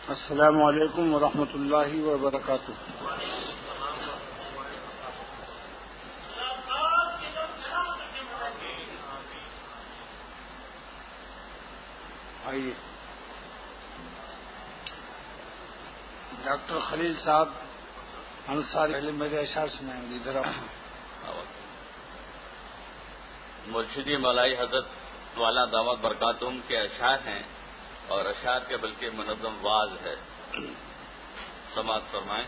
السلام علیکم ورحمۃ اللہ وبرکاتہ۔ آئیے ڈاکٹر خلیل صاحب انصاری پہلے میرے اشعار سنائیں گے، ادھر مرشدی مولائی حضرت والا دعوت برکاتہم کے اشعار ہیں اور اشعار کے بلکہ منظم واز ہے، سماعت فرمائیں۔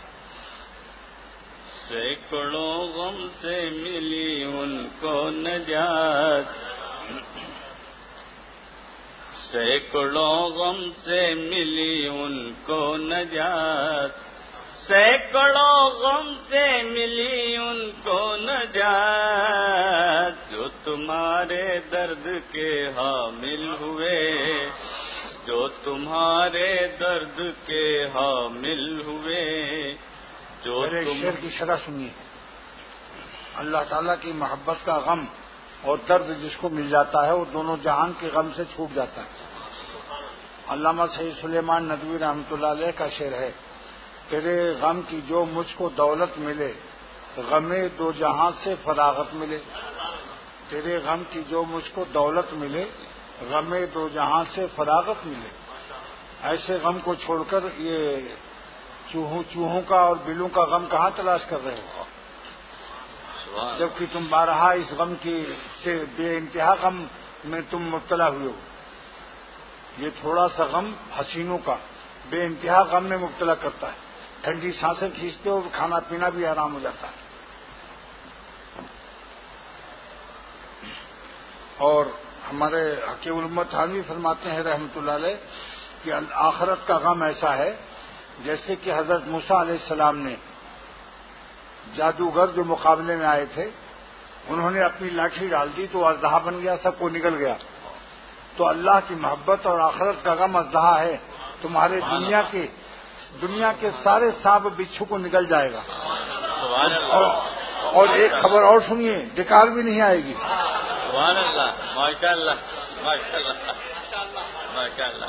سینکڑوں غم سے ملی ان کو نجات، سینکڑوں غم سے ملی ان کو نجات، سینکڑوں غم سے ملی ان کو نجات، جو تمہارے درد کے حامل ہوئے، جو تمہارے درد کے حامل ہوئے، جو شعر کی شرح سنیے۔ اللہ تعالیٰ کی محبت کا غم اور درد جس کو مل جاتا ہے وہ دونوں جہان کے غم سے چھوٹ جاتا ہے۔ علامہ سید سلیمان ندوی رحمۃ اللہ علیہ کا شعر ہے، تیرے غم کی جو مجھ کو دولت ملے، غم دو جہاں سے فراغت ملے، تیرے غم کی جو مجھ کو دولت ملے، غم دو جہاں سے فراغت ملے۔ ایسے غم کو چھوڑ کر یہ چوہوں کا اور بلوں کا غم کہاں تلاش کر رہے ہو، جبکہ تم بارہا اس غم کی سے بے انتہا غم میں تم مبتلا ہوئے ہو۔ یہ تھوڑا سا غم حسینوں کا بے انتہا غم میں مبتلا کرتا ہے، ٹھنڈی سانسیں کھینچتے ہو، کھانا پینا بھی حرام ہو جاتا ہے۔ اور ہمارے حکیم الامت تھانوی فرماتے ہیں رحمۃ اللہ علیہ کہ آخرت کا غم ایسا ہے جیسے کہ حضرت موسیٰ علیہ السلام نے جادوگر جو مقابلے میں آئے تھے، انہوں نے اپنی لاٹھی ڈال دی تو اژدہا بن گیا، سب کو نگل گیا۔ تو اللہ کی محبت اور آخرت کا غم اژدہا ہے، تمہارے دنیا کے سارے سانپ بچھو کو نگل جائے گا۔ اور ایک خبر اور سنیے، ڈکار بھی نہیں آئے گی۔ سبحان اللہ، ماشاء اللہ، ماشاء اللہ، ماشاء اللہ۔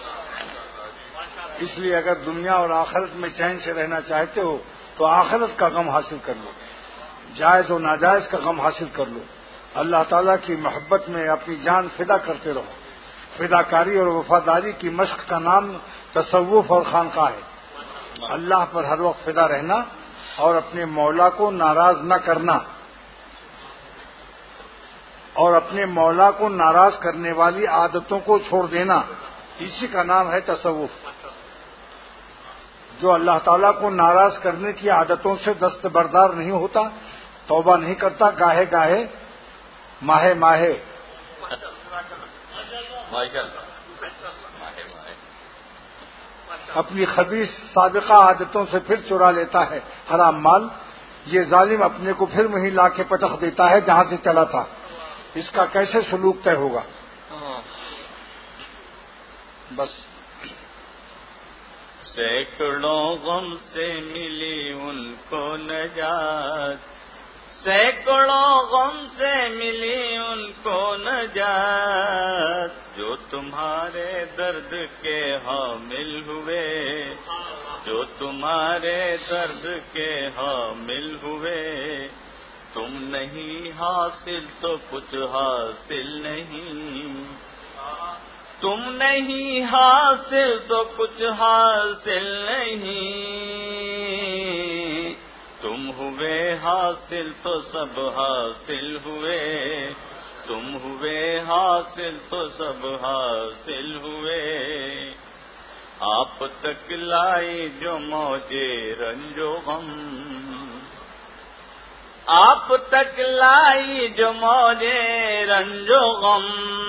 اس لیے اگر دنیا اور آخرت میں چین سے رہنا چاہتے ہو تو آخرت کا غم حاصل کر لو، جائز و ناجائز کا غم حاصل کر لو، اللہ تعالیٰ کی محبت میں اپنی جان فدا کرتے رہو۔ فداکاری اور وفاداری کی مشق کا نام تصوف اور خانقاہ ہے۔ اللہ پر ہر وقت فدا رہنا اور اپنے مولا کو ناراض نہ کرنا، اور اپنے مولا کو ناراض کرنے والی عادتوں کو چھوڑ دینا، اسی کا نام ہے تصوف۔ جو اللہ تعالیٰ کو ناراض کرنے کی عادتوں سے دستبردار نہیں ہوتا، توبہ نہیں کرتا، گاہے گاہے ماہے ماہے اپنی خبیث سابقہ عادتوں سے پھر چرا لیتا ہے حرام مال، یہ ظالم اپنے کو پھر وہیں لا کے پٹخ دیتا ہے جہاں سے چلا تھا، اس کا کیسے سلوک طے ہوگا؟ بس سینکڑوں غم سے ملی ان کو نجات، سینکڑوں غم سے ملی ان کو نجات، جو تمہارے درد کے حامل ہوئے، جو تمہارے درد کے حامل ہوئے، تم نہیں حاصل تو کچھ حاصل نہیں، تم نہیں حاصل تو کچھ حاصل نہیں، تم ہوئے حاصل تو سب حاصل ہوئے، تم ہوئے حاصل تو سب حاصل ہوئے، آپ تک لائی جو موجے رنج و غم، آپ تک لائی جو موجے رنج و غم،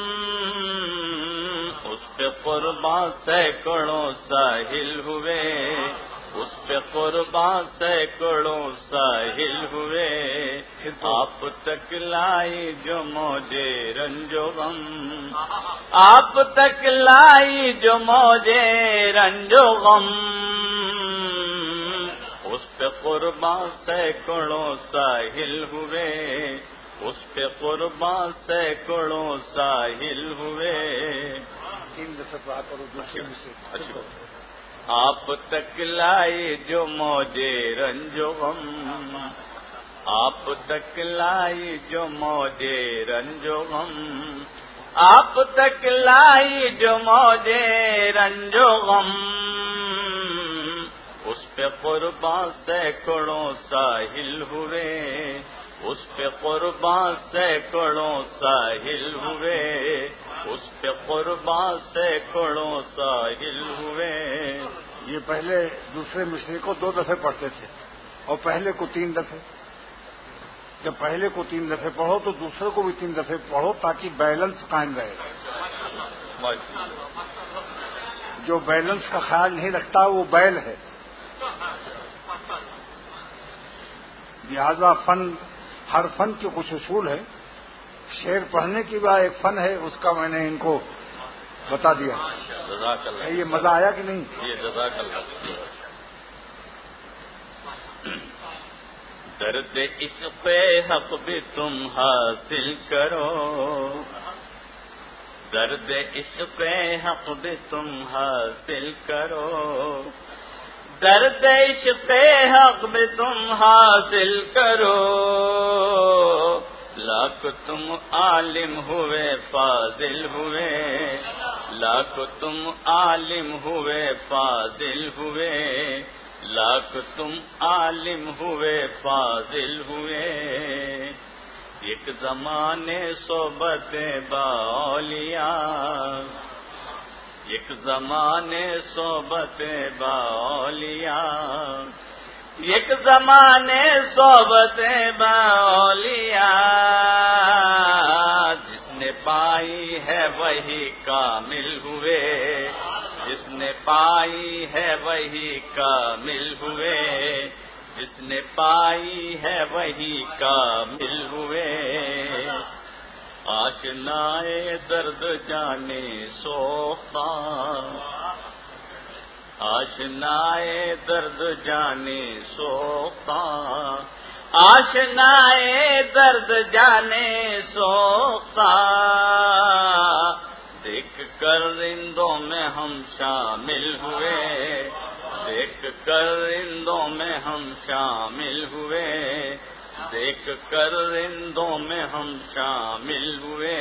اس پہ قرباں سینکڑوں ساحل ہوئے، اس پہ قرباں سینکڑوں ساحل ہوئے، آپ تک لائی جو موجے رنج و غم، آپ تک لائی جو موجے رنج و غم، اس پہ قرباں سینکڑوں ساحل ہوئے، اس پہ قرباں سینکڑوں ساحل ہوئے۔ 3 دفعہ کرو دوسرے میں سے آپ تک لائی جو موجے رنج و غم، آپ تک لائی جو موجے رنج و غم، آپ تک لائی جو موجے رنج و غم، اس پہ قربان سینکڑوں ساحل ہوئے، اس پہ قربان سینکڑوں ساحل ہوئے، اس پہ قربان سینکڑوں ساحل ہوئے۔ یہ پہلے دوسرے مصرے کو 2 دفعے پڑھتے تھے اور پہلے کو 3 دفعے۔ جب پہلے کو 3 دفعے پڑھو تو دوسرے کو بھی 3 دفعے پڑھو تاکہ بیلنس قائم رہے۔ جو بیلنس کا خیال نہیں رکھتا وہ بیل ہے۔ لہذا ہر فن کے کچھ اصول ہے۔ شعر پڑھنے کی بھی ایک فن ہے، اس کا میں نے ان کو بتا دیا۔ جزاک اللہ۔ یہ مزہ آیا کہ نہیں؟ یہ جزاک اللہ۔ درد عشق حق بھی تم حاصل کرو، درد عشق حق بھی تم حاصل کرو، درد عشق حق بھی تم حاصل کرو، لاکھ تم عالم ہوئے فاضل ہوئے، لاکھ تم عالم ہوئے فاضل ہوئے، لاکھ تم عالم ہوئے فاضل ہوئے، ایک زمانے صحبت باولیاء، ایک زمانے صحبت باولیاء، ایک زمانے صحبت باولیاء، جس نے پائی ہے وہی کامل ہوئے، جس نے پائی ہے وہی کامل ہوئے، جس نے پائی ہے وہی کامل ہوئے، آشنائے درد جانے سوختہ، آشنائے درد جانے سوختہ، آشنائے درد جانے سوختہ، دیکھ کر رندوں میں ہم شامل ہوئے، دیکھ کر رندوں میں ہم شامل ہوئے، دیکھ کر رندوں میں ہم شامل ہوئے،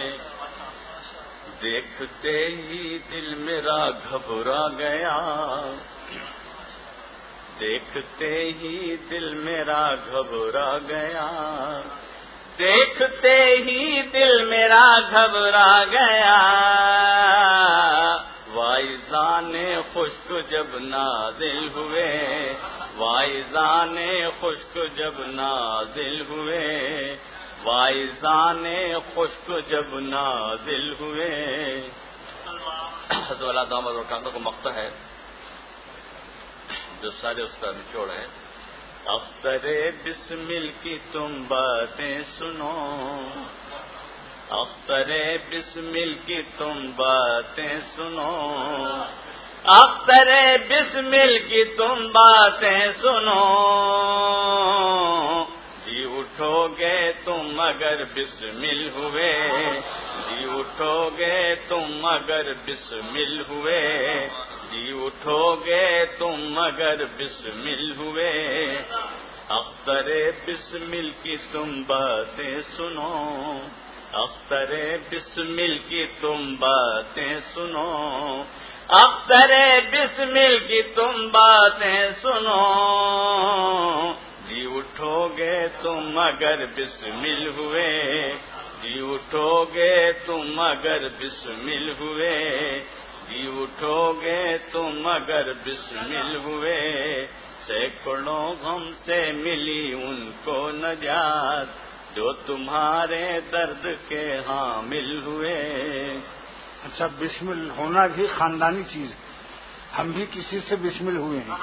دیکھتے ہی دل میرا گھبرا گیا، دیکھتے ہی دل میرا گھبرا گیا، دیکھتے ہی دل میرا گھبرا گیا، وائزان خشک جب نازل ہوئے، وائزان خشک جب نازل ہوئے، وائزان خشک جب نازل ہوئے۔ حضرت والا داماد اور کاندوں کو مقطع ہے جو سارے اس کا نچوڑ ہے۔ اختر بسمل کی تم باتیں سنو، اختر بسمل کی تم باتیں سنو، اختر بسمل کی تم باتیں سنو، جی اٹھو گے تم اگر بسمل ہوئے، جی اٹھو گے تم اگر بسمل ہوئے، جی اٹھو گے تم اگر بسمل ہوئے، اختر بسمل کی تم باتیں سنو، اختر بسمل کی تم باتیں سنو، اختر بسمل کی تم باتیں سنو، جی اٹھو گے تم اگر بسمل ہوئے، جی اٹھو گے تم اگر بسمل ہوئے، جی اٹھو گے تم اگر بسمل ہوئے، سینکڑوں غم سے ملی ان کو نجات جو تمہارے درد کے حامل ہوئے۔ اچھا، بسمل ہونا بھی خاندانی چیز ہے، ہم بھی کسی سے بسمل ہوئے ہیں۔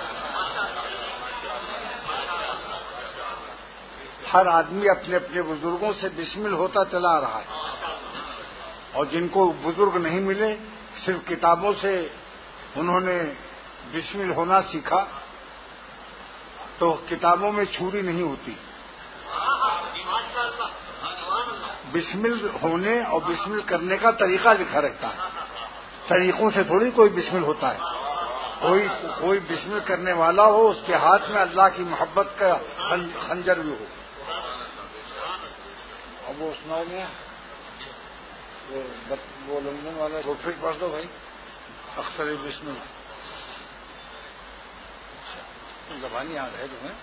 ہر آدمی اپنے اپنے بزرگوں سے بسمل ہوتا چلا آ رہا ہے، اور جن کو بزرگ نہیں ملے صرف کتابوں سے انہوں نے بسمل ہونا سیکھا، تو کتابوں میں چھری نہیں ہوتی۔ بسمل ہونے اور بسمل کرنے کا طریقہ لکھا رہتا ہے، طریقوں سے تھوڑی کوئی بسمل ہوتا ہے۔ کوئی بسم کرنے والا ہو اس کے ہاتھ میں اللہ کی محبت کا خنجر بھی ہو. اب وہ سناؤ گے وہ لندن والا پھر پڑھ دو بھائی. اختر بسم زبان یاد ہے تمہیں؟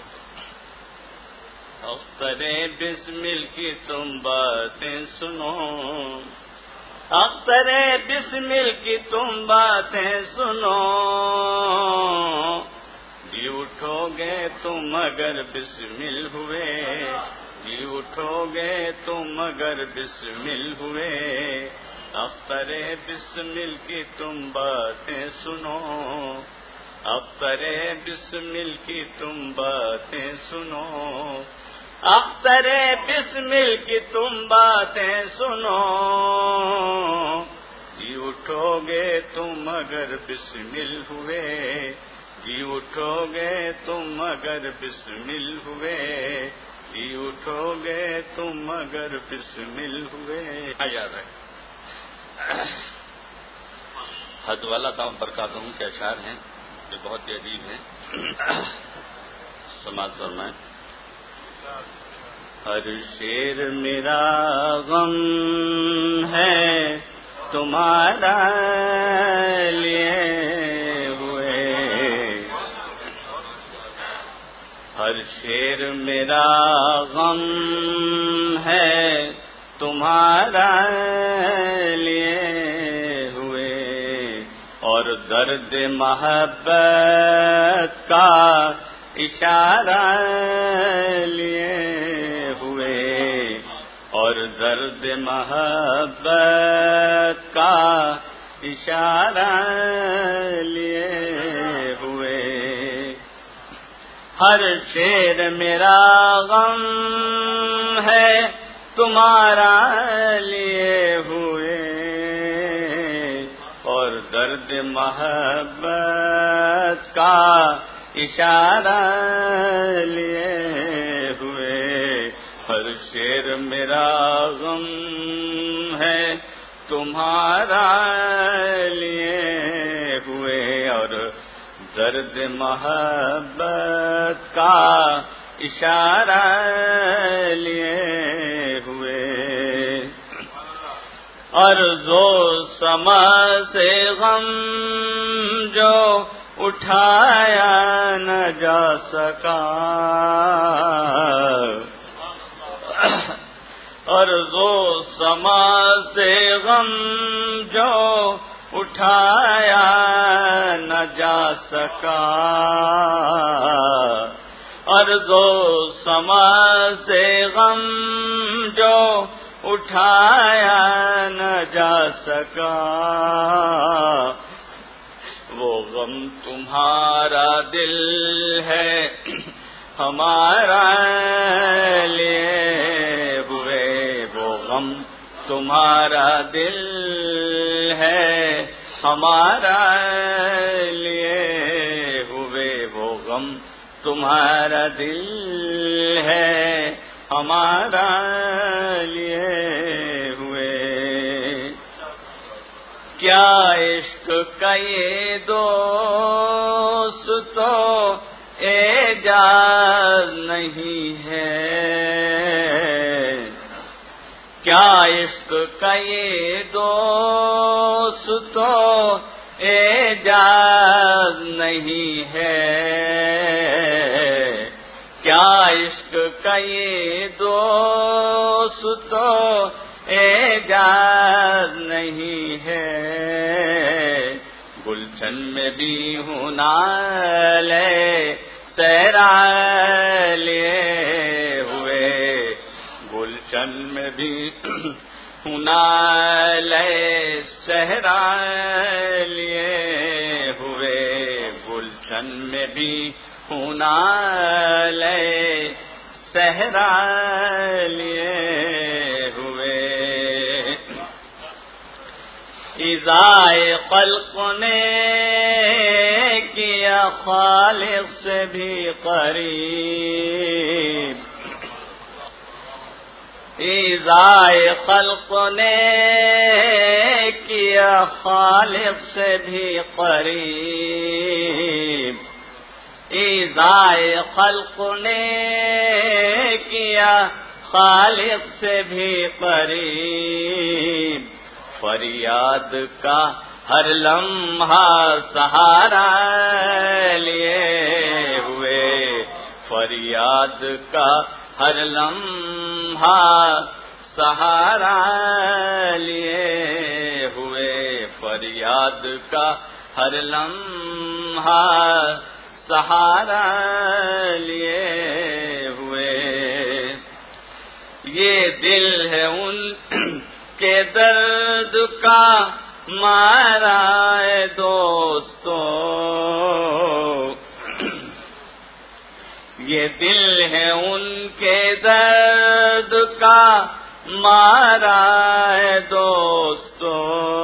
اختر بسمل کی تم باتیں سنو، اختر بسمل کی تم باتیں سنو، جی اٹھو گے تم اگر بسمل ہوئے، جی اٹھو گے تم اگر بسمل ہوئے، اختر بسمل کی تم باتیں سنو، اختر بسمل کی تم باتیں سنو، اختر بسمل کی تم باتیں سنو، جی اٹھو گے تم اگر بسمل ہوئے، جی اٹھو گے تم اگر بسمل ہوئے، جی اٹھو گے تم اگر بسمل ہوئے. یاد ہے حد والا دام برکاتہم کے اشعار ہیں، یہ بہت ہی عجیب ہیں. سماعت فرمائیں. ہر شیر میرا غم ہے تمہارا لیے ہوئے، ہر شیر میرا غم ہے تمہارا لیے ہوئے، اور درد محبت کا اشارہ لیے ہوئے، اور درد محبت کا اشارہ لیے ہوئے. ہر شیر میرا غم ہے تمہارا لیے ہوئے، اور درد محبت کا اشارہ لیے ہوئے. ہر شیر میرا غم ہے تمہارا لیے ہوئے، اور درد محبت کا اشارہ لیے ہوئے. عرض و سما سے غم جو اٹھایا نہ جا سکا، عرض و سما سے غم جو اٹھایا نہ جا سکا، عرض و سما سے غم جو اٹھایا نہ جا سکا، وہ غم تمہارا دل ہے ہمارا لیے ہوئے، وہ غم تمہارا دل ہے ہمارا لیے ہوئے، وہ غم تمہارا دل ہے ہمارا لیے ہوئے. کیا عشق کا یہ دوست تو اعجاز نہیں ہے، کیا عشق کا یہ دوست تو اعجاز نہیں ہے، کیا عشق کا یہ دوست تو اعجاز نہیں ہے. گلشن میں بھی ہوں نالے سہرا لیے ہوئے، گلشن میں بھی ہوں نالے سہرا لیے ہوئے، گلشن میں بھی ہوں نالے سہرا لیے ہوئے. اذائے خلق نے کیا خالق سے بھی قریب، ایذائے خلق نے کیا خالق سے بھی قریب، ایذائے خلق نے کیا خالق سے بھی قریب، فریاد کا ہر لمحہ سہارا لیے ہوئے، فریاد کا ہر لمحہ سہارا لیے ہوئے، فریاد کا ہر لمحہ سہارا لیے ہوئے، یہ دل ہے ان کے درد کا مارا اے دوستو، یہ دل ہے ان کے درد کا مارا اے دوستو،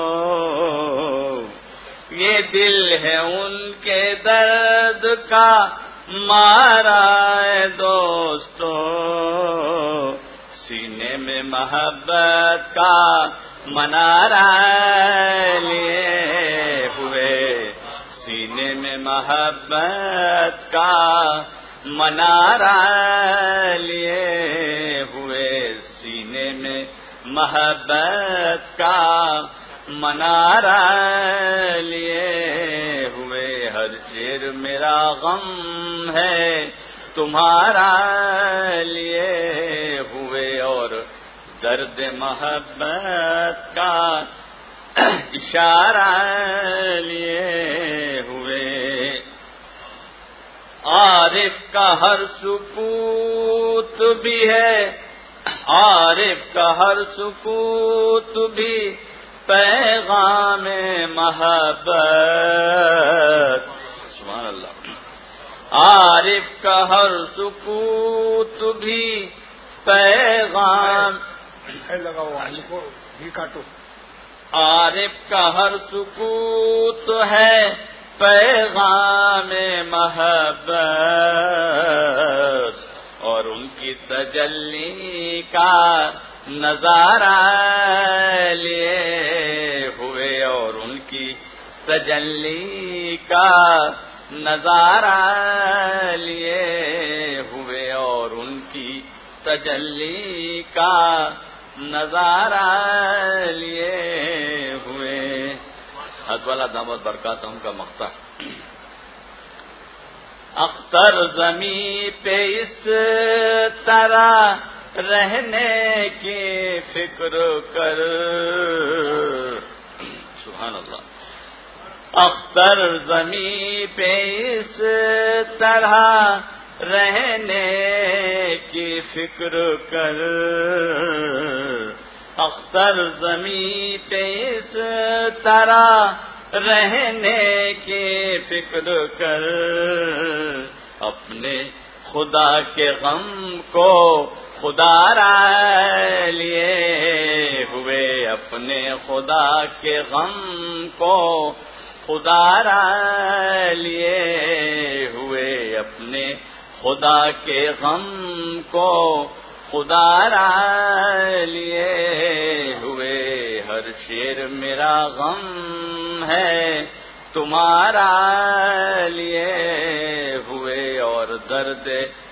یہ دل ہے ان کے درد کا مارا اے دوستو، سینے میں محبت کا منارہ لیے ہوئے، سینے میں محبت کا منارہ لیے ہوئے، سینے میں محبت کا منارہ لیے ہوئے، ہر شیر میرا غم ہے تمہارا لیے ہوئے، اور درد محبت کا اشارہ لیے ہوئے، عارف کا ہر سکوت بھی ہے، عارف کا ہر سکوت بھی پیغام محبت، سبحان اللہ، عارف کا ہر سکوت بھی پیغام، عارف کا ہر سکوت ہے پیغام محبت، اور ان کی تجلی کا نظارہ لیے ہوئے، اور ان کی تجلی کا نظارہ لیے ہوئے، اور ان کی تجلی کا نظارہ لیے ہوئے، حضرت والا دامت برکاتہم کا مقطع، اختر زمین پہ اس طرح رہنے کی فکر کر، سبحان اللہ، اختر زمین پہ اس طرح رہنے کی فکر کر، اختر زمین پہ اس طرح رہنے کی فکر کر، اپنے خدا کے غم کو خدا را لیے ہوئے، اپنے خدا کے غم کو خدا را لیے ہوئے، اپنے خدا کے غم کو خدا را لیے ہوئے، ہر شیر میرا غم ہے تمہارا لیے ہوئے، اور درد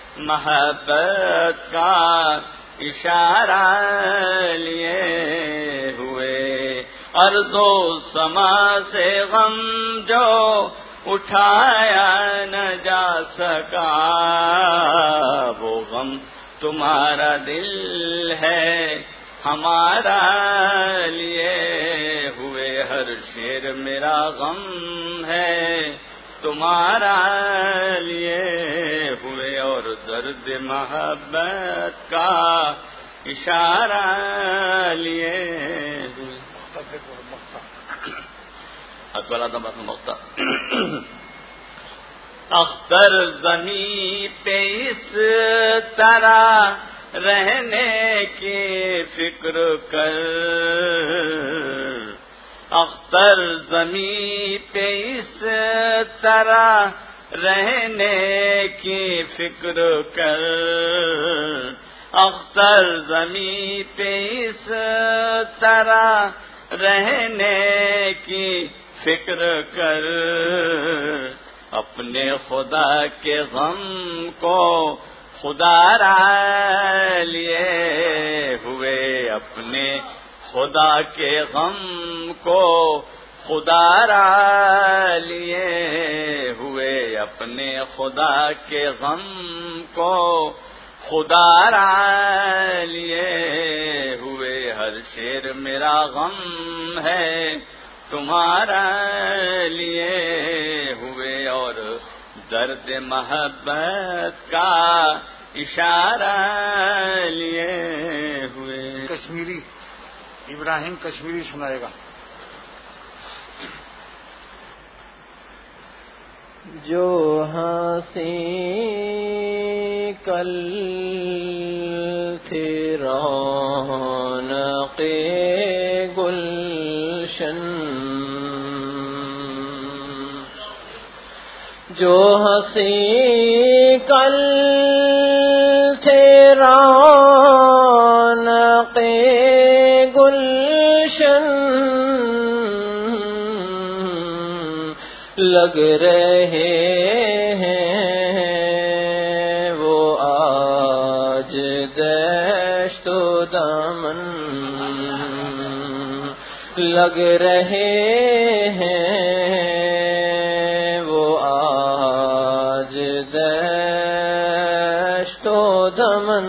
محبت کا اشارہ لیے ہوئے، ارض و سما سے غم جو اٹھایا نہ جا سکا، وہ غم تمہارا دل ہے ہمارا لیے ہوئے، ہر شیر میرا غم ہے تمہارا لیے ہوئے، اور درد محبت کا اشارہ لیے ہوئے، اختر زمین پہ اس طرح رہنے کی فکر کر، اختر زمین پہ اس طرح رہنے کی فکر کر، اختر زمیں پہ اس طرح رہنے کی فکر کر، اپنے خدا کے غم کو خدا را لیے ہوئے، اپنے خدا کے غم کو خدا را لیے ہوئے، اپنے خدا کے غم کو خدا را لیے ہوئے، ہر شیر میرا غم ہے تمہارا لیے ہوئے، اور درد محبت کا اشارہ لیے ہوئے۔ کشمیری ابراہیم کشمیری سنائے گا۔ جو ہنسی کل تھی رونق گلشن، جو ہنسی کل تھی رونق گلشن، لگ رہے ہیں وہ آج دشت و دامن، لگ رہے ہیں وہ آج دشت و دمن۔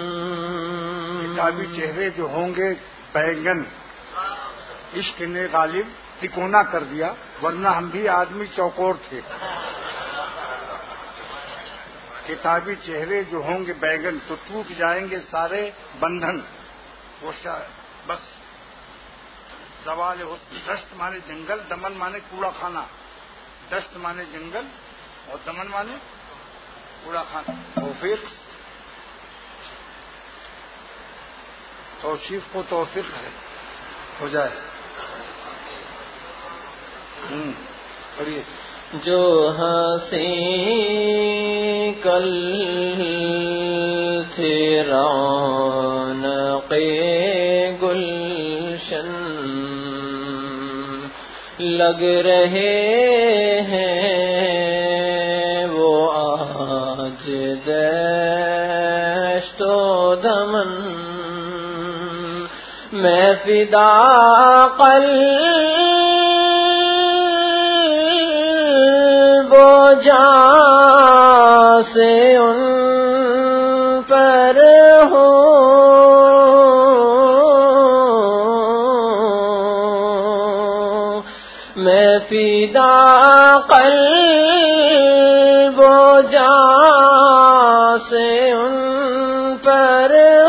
کتابی چہرے جو ہوں گے بیگن، عشق نے غالب تکونا کر دیا، ورنہ ہم بھی آدمی چوکور تھے۔ کتابی چہرے جو ہوں گے بیگن تو ٹوٹ جائیں گے سارے بندھن، وہ بس زوال حسن۔ دشت مانے جنگل، دمن مانے کوڑا خانہ، دشت مانے جنگل اور دمن مانے کوڑا خانہ۔ توصیف کو توفیق ہے، ہو جائے۔ پڑھیے۔ جو ہنسی کل تھی رونق گلشن، لگ رہے ہیں وہ آج دشت و دمن، میں فدا قلب و جاں سے ان پر ہوں، میں فدا قلب و جاں سے ان پر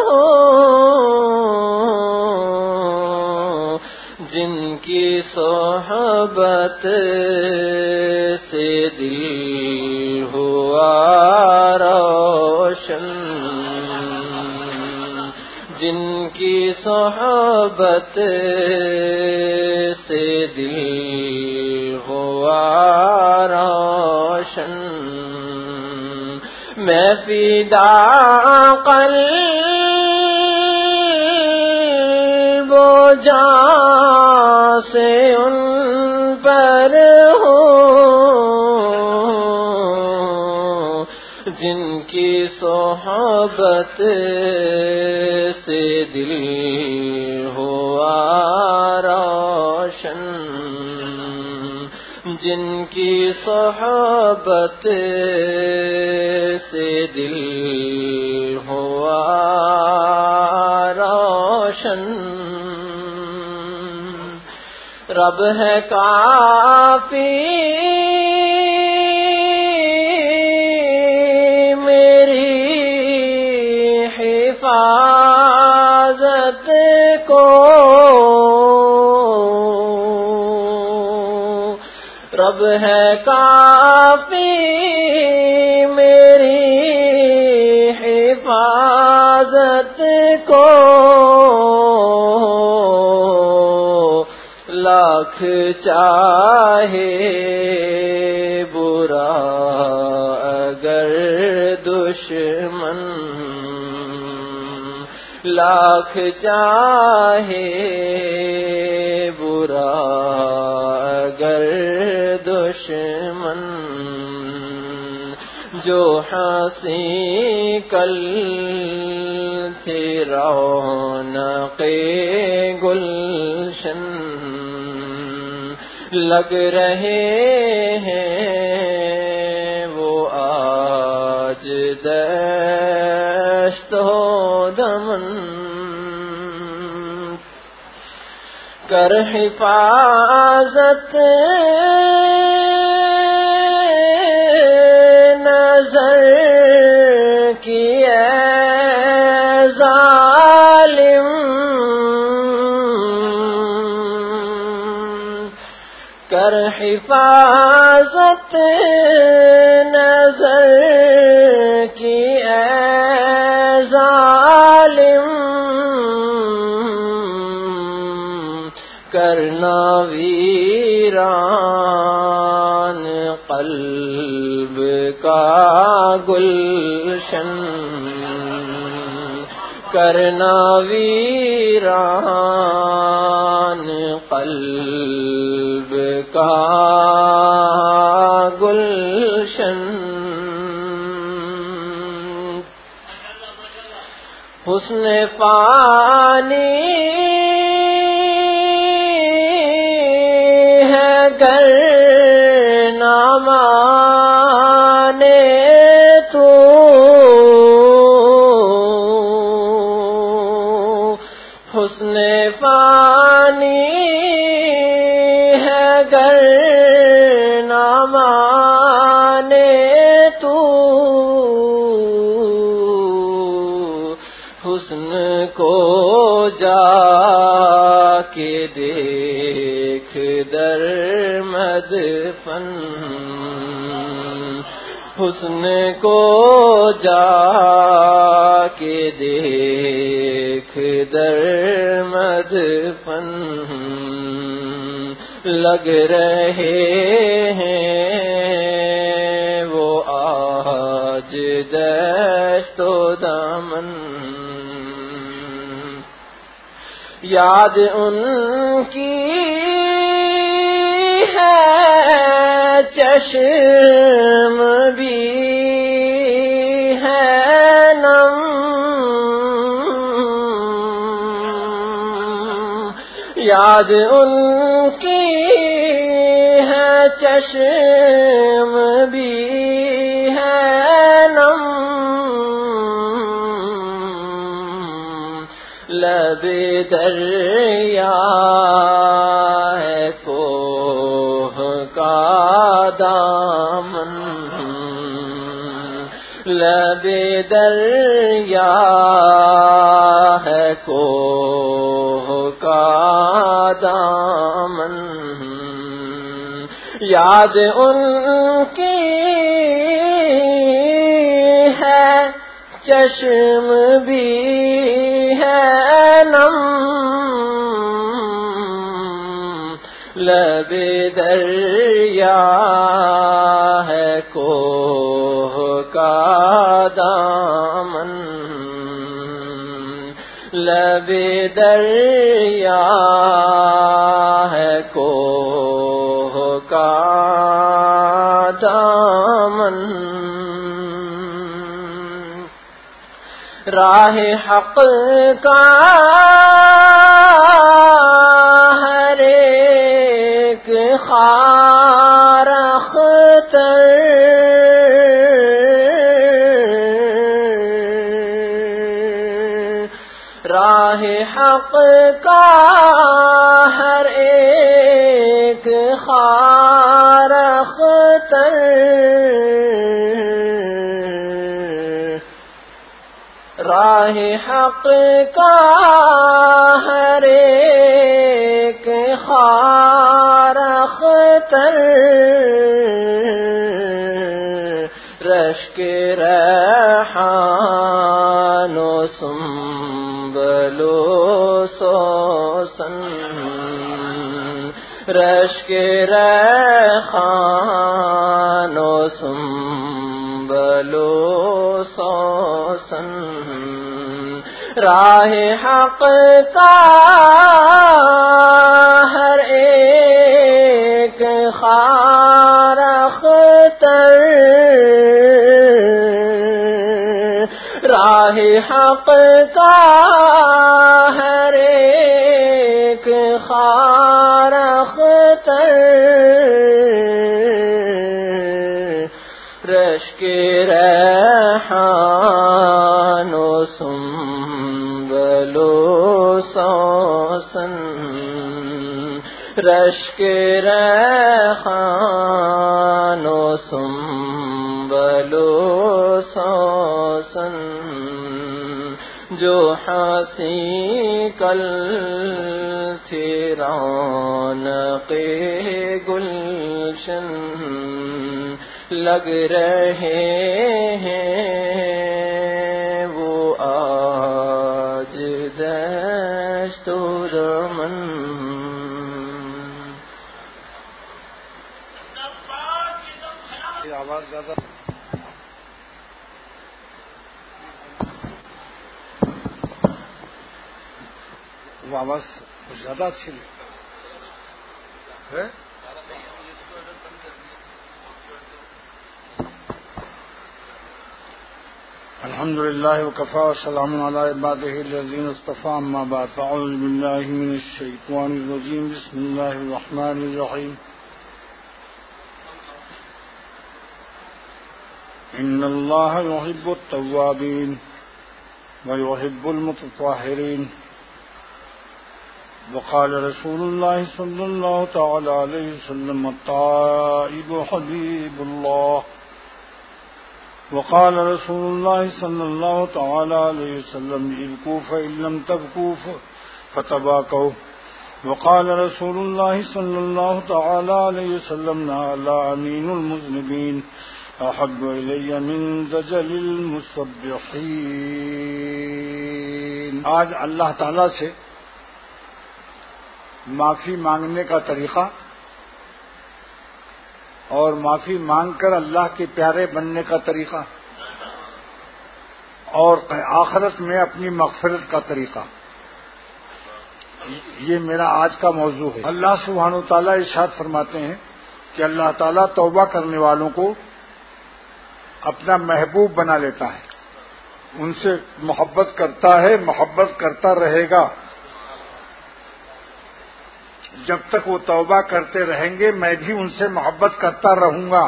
ہوں، جن کی صحبت سے دل ہوا روشن، جن کی صحبت سے دل ہوا روشن، میں فدا قلب و جاں سے ان پر ہوں، جن کی صحبت سے دل ہوا روشن، جن کی صحبت سے دل ہوا روشن۔ رب ہے کافی میری حفاظت کو، رب ہے کافی میری حفاظت کو، لاکھ چاہے برا اگر دشمن، لاکھ چاہے برا اگر دشمن، جو ہنسی کل تھی رونق گلشن، لگ رہے ہیں وہ آج دشت و دمن، کر حفاظت نظر کی اے ظالم، کر حفاظت نظر کی اے ظالم، کرنا ویران قلب کا گلشن، کرنا ویران قلب کا گلشن، حسن فانی ہے گر نہ مانے تو، حسن فانی ہے گر نہ مانے تو، حسن کو جا کے دیکھ در مدفن، حسن کو جا کے دیکھ در مدفن، لگ رہے ہیں وہ آج دشت و دامن، یاد ان کی ہے چشم بھی ہے نم، یاد ان کی ہے چشم بھی ہے نم، لب دریا ہے کوہ کا دامن، لب دریا ہے کوہ کا دامن، یاد ان کی ہے چشم بھی ہے نم، لب دریا ہے کوہ کا دامن، لب دریا ہے کوہ کا دامن، راہ حق کا ہر ایک خار اختر، راہ حق کا ہر ایک خار اختر، راہ حق کا ہر ایک خار اختر، رشک ریحان و سنبل و سوسن، رشک ریحان و سنبل و سوسن، راہ حق کا ہر ایک خار اختر، راہ حق کا ہر ایک خار اختر، رشک ریحان و سنبل و سوسن، رشک ریحان و سنبل و سوسن، جو ہنسی کل تھی رونق گلشن، لگ رہے ہیں وہ آج دشت و دمن۔ آواز زیادہ وہ آواز زیادہ اچھی ہے۔ الحمد للہ وکفی والسلام علی عبادہ الذین اصطفی، اما بعد فاعوذ باللہ من الشیطان الرجیم، بسم اللہ الرحمن الرحیم۔ ان اللہ یحب التوابین ویحب المتطہرین، وقال رسول اللہ صلی اللہ تعالی علیہ وسلم التائب حبیب اللہ، وقال رسول اللہ صلی اللہ تعالی علیہ وسلم ابکوا فإن لم تبکوا فتباکوا، وقال رسول اللہ صلی اللہ تعالی علیہ وسلم لعنین المذنبین احب الی من زجل المسبحین۔ آج اللہ تعالی سے معافی مانگنے کا طریقہ اور معافی مانگ کر اللہ کے پیارے بننے کا طریقہ اور آخرت میں اپنی مغفرت کا طریقہ، یہ میرا آج کا موضوع ہے۔ اللہ سبحانہ وتعالیٰ ارشاد فرماتے ہیں کہ اللہ تعالیٰ توبہ کرنے والوں کو اپنا محبوب بنا لیتا ہے، ان سے محبت کرتا ہے، محبت کرتا رہے گا جب تک وہ توبہ کرتے رہیں گے، میں بھی ان سے محبت کرتا رہوں گا۔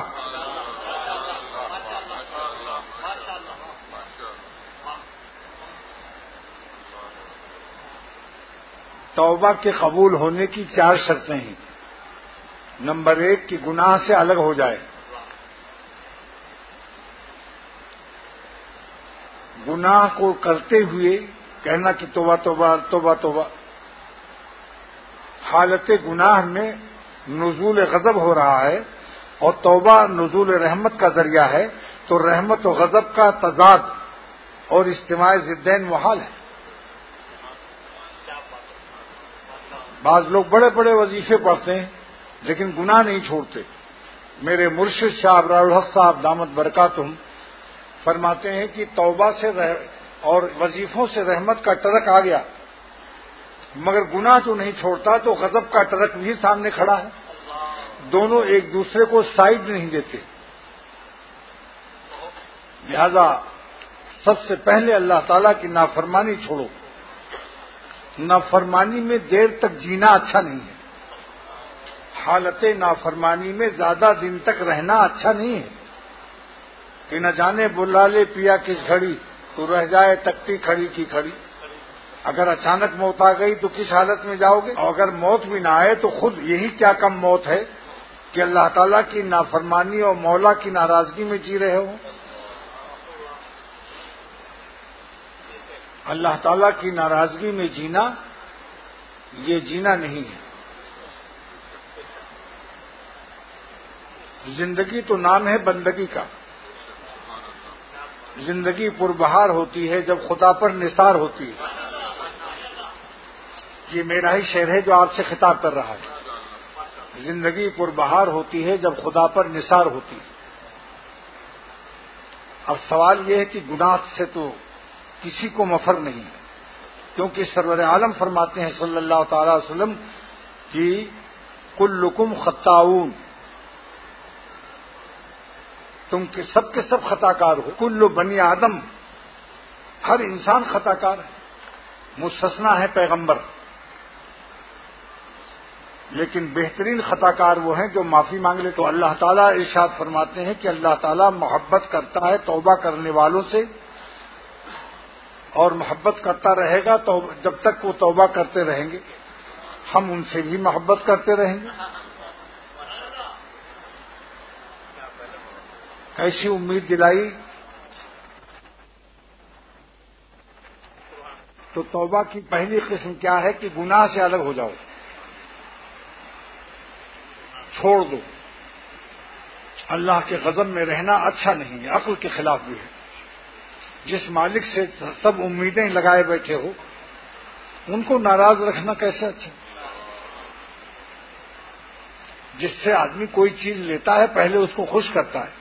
توبہ کے قبول ہونے کی 4 شرطیں ہیں۔ نمبر 1 کہ گناہ سے الگ ہو جائے، گناہ کو کرتے ہوئے کہنا کہ توبہ توبہ توبہ توبہ، حالت گناہ میں نزول غضب ہو رہا ہے اور توبہ نزول رحمت کا ذریعہ ہے، تو رحمت و غضب کا تضاد اور اجتماع ضدین محال ہے۔ بعض لوگ بڑے بڑے وظیفے پڑھتے ہیں لیکن گناہ نہیں چھوڑتے۔ میرے مرشد شاہ ابرار الحق صاحب دامت برکاتہم فرماتے ہیں کہ توبہ سے اور وظیفوں سے رحمت کا ٹرک آ گیا، مگر گناہ جو نہیں چھوڑتا تو غضب کا ٹرک بھی سامنے کھڑا ہے، دونوں ایک دوسرے کو سائڈ نہیں دیتے۔ لہذا سب سے پہلے اللہ تعالیٰ کی نافرمانی چھوڑو۔ نافرمانی میں دیر تک جینا اچھا نہیں ہے، حالت نافرمانی میں زیادہ دن تک رہنا اچھا نہیں ہے کہ نہ جانے بلا لے پیا کس گھڑی، تو رہ جائے تکتی کھڑی کی کھڑی۔ اگر اچانک موت آ گئی تو کس حالت میں جاؤ گے، اور اگر موت بھی نہ آئے تو خود یہی کیا کم موت ہے کہ اللہ تعالیٰ کی نافرمانی اور مولا کی ناراضگی میں جی رہے ہو۔ اللہ تعالیٰ کی ناراضگی میں جینا یہ جینا نہیں ہے۔ زندگی تو نام ہے بندگی کا، زندگی پربہار ہوتی ہے جب خدا پر نثار ہوتی ہے۔ یہ میرا ہی شعر ہے جو آپ سے خطاب کر رہا ہے۔ زندگی پربہار ہوتی ہے جب خدا پر نثار ہوتی ہے۔ اب سوال یہ ہے کہ گناہ سے تو کسی کو مفر نہیں ہے، کیونکہ سرور عالم فرماتے ہیں صلی اللہ تعالی علیہ وسلم کہ کلکم خطاؤون، تم کے سب خطا کار ہو. کل بنی آدم، ہر انسان خطا کار ہے، مستثنا ہے پیغمبر. لیکن بہترین خطا کار وہ ہیں جو معافی مانگ لے. تو اللہ تعالیٰ ارشاد فرماتے ہیں کہ اللہ تعالیٰ محبت کرتا ہے توبہ کرنے والوں سے، اور محبت کرتا رہے گا تو جب تک وہ توبہ کرتے رہیں گے. ہم ان سے بھی محبت کرتے رہیں گے. کیسی امید دلائی. تو توبہ کی پہلی قسم کیا ہے کہ گناہ سے الگ ہو جاؤ، چھوڑ دو. اللہ کے غضب میں رہنا اچھا نہیں ہے، عقل کے خلاف بھی ہے. جس مالک سے سب امیدیں لگائے بیٹھے ہو ان کو ناراض رکھنا کیسے اچھا. جس سے آدمی کوئی چیز لیتا ہے پہلے اس کو خوش کرتا ہے،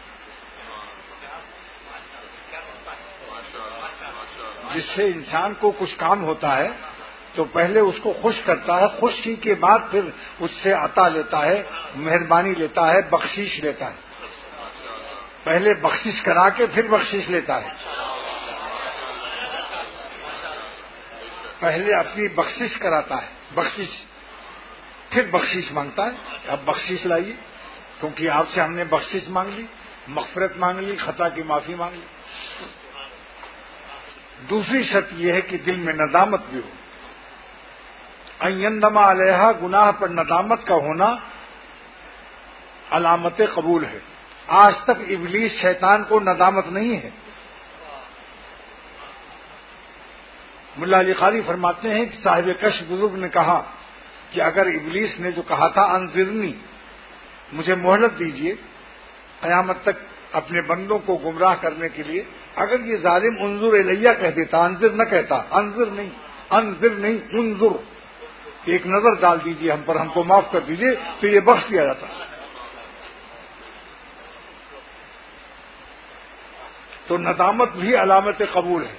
جس سے انسان کو کچھ کام ہوتا ہے تو پہلے اس کو خوش کرتا ہے، خوشی کے بعد پھر اس سے عطا لیتا ہے، مہربانی لیتا ہے، بخشش لیتا ہے. پہلے بخشش کرا کے پھر بخشش لیتا ہے. پہلے اپنی بخشش کراتا ہے، بخشش، پھر بخشش مانگتا ہے. اب بخشش لائیے، کیونکہ آپ سے ہم نے بخشش مانگ لی، مغفرت مانگ لی، خطا کی معافی مانگ لی. دوسری شرط یہ ہے کہ دل میں ندامت بھی ہو. ایندما علیہا، گناہ پر ندامت کا ہونا علامت قبول ہے. آج تک ابلیس شیطان کو ندامت نہیں ہے. ملا علی قاری فرماتے ہیں کہ صاحب کشف بزرگ نے کہا کہ اگر ابلیس نے جو کہا تھا انذرنی، مجھے مہلت دیجیے قیامت تک اپنے بندوں کو گمراہ کرنے کے لیے، اگر یہ ظالم انظر الیہ کہہ دیتا، انذر نہ کہتا، انذر نہیں انظر، ایک نظر ڈال دیجیے ہم پر، ہم کو معاف کر دیجیے، تو یہ بخش دیا جاتا. تو ندامت بھی علامت قبول ہے.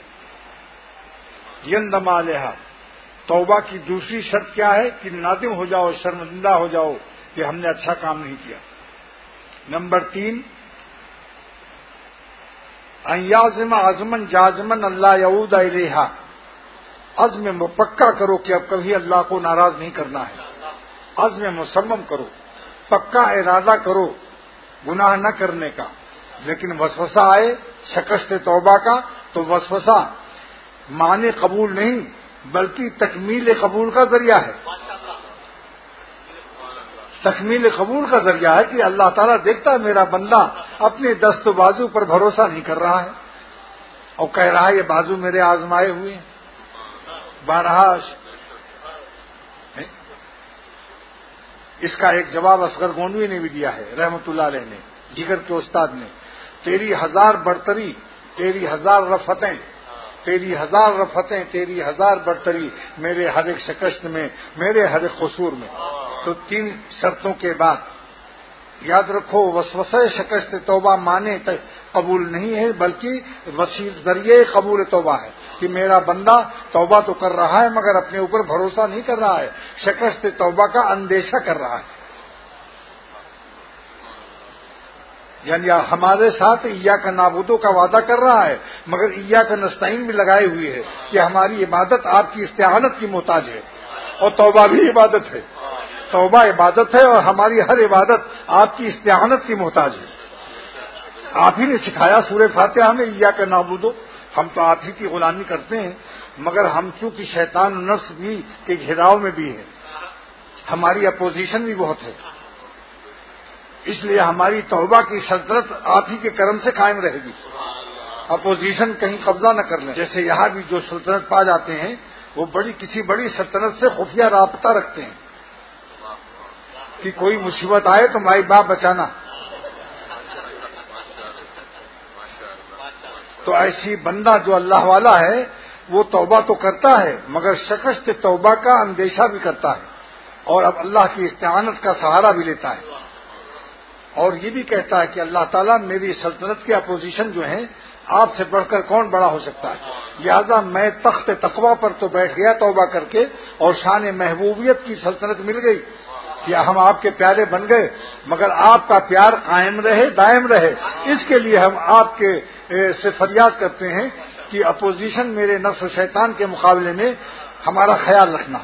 یندم علیہا، توبہ کی دوسری شرط کیا ہے کہ نادم ہو جاؤ، شرمندہ ہو جاؤ کہ ہم نے اچھا کام نہیں کیا. نمبر 3، ان یعزم عزما جازما اللہ یعود الیہا، عزم پکا کرو کہ اب کبھی اللہ کو ناراض نہیں کرنا ہے. عزم مصمم کرو، پکا ارادہ کرو گناہ نہ کرنے کا. لیکن وسوسہ آئے شکست توبہ کا تو وسوسہ معنی قبول نہیں بلکہ تکمیل قبول کا ذریعہ ہے. تکمیل قبول کا ذریعہ ہے کہ اللہ تعالیٰ دیکھتا ہے میرا بندہ اپنے دست و بازو پر بھروسہ نہیں کر رہا ہے اور کہہ رہا ہے یہ بازو میرے آزمائے ہوئے ہیں. بارہا اس کا ایک جواب اصغر گونڈوی نے بھی دیا ہے رحمت اللہ علیہ نے، جگر کے استاد نے. تیری 1000 برتری، تیری 1000 رفتیں، تیری 1000 رفتیں، تیری 1000 برتری میرے ہر ایک شکست میں، میرے ہر ایک قصور میں. تو 3 شرطوں کے بعد یاد رکھو وسوسہ شکست توبہ مانے قبول نہیں ہے بلکہ ذریعے قبول توبہ ہے کہ میرا بندہ توبہ تو کر رہا ہے مگر اپنے اوپر بھروسہ نہیں کر رہا ہے، شکست توبہ کا اندیشہ کر رہا ہے. یعنی ہمارے ساتھ ایاک نعبدو کا وعدہ کر رہا ہے مگر ایاک نستعین بھی لگائے ہوئی ہے کہ ہماری عبادت آپ کی استعانت کی محتاج ہے، اور توبہ بھی عبادت ہے. توبہ عبادت ہے اور ہماری ہر عبادت آپ کی استعانت کی محتاج ہے. آپ ہی نے سکھایا سورہ فاتحہ میں ایاک نعبدو، ہم تو آپ ہی کی غلامی کرتے ہیں مگر ہم چونکہ شیطان نفس بھی کے گھیراؤ میں بھی ہے، ہماری اپوزیشن بھی بہت ہے، اس لیے ہماری توبہ کی سلطنت آپ ہی کے کرم سے قائم رہے گی، اپوزیشن کہیں قبضہ نہ کر لیں. جیسے یہاں بھی جو سلطنت پا جاتے ہیں وہ کسی بڑی سلطنت سے خفیہ رابطہ رکھتے ہیں کہ کوئی مصیبت آئے تو مائی باپ بچانا. تو ایسی بندہ جو اللہ والا ہے وہ توبہ تو کرتا ہے مگر شکست توبہ کا اندیشہ بھی کرتا ہے اور اب اللہ کی استعانت کا سہارا بھی لیتا ہے، اور یہ بھی کہتا ہے کہ اللہ تعالیٰ میری سلطنت کے اپوزیشن جو ہیں آپ سے بڑھ کر کون بڑا ہو سکتا ہے؟ لہذا میں تخت تقوی پر تو بیٹھ گیا توبہ کر کے، اور شان محبوبیت کی سلطنت مل گئی کہ ہم آپ کے پیارے بن گئے، مگر آپ کا پیار قائم رہے، دائم رہے، اس کے لیے ہم آپ کے سے فریاد کرتے ہیں کہ اپوزیشن میرے نفس و شیطان کے مقابلے میں ہمارا خیال رکھنا۔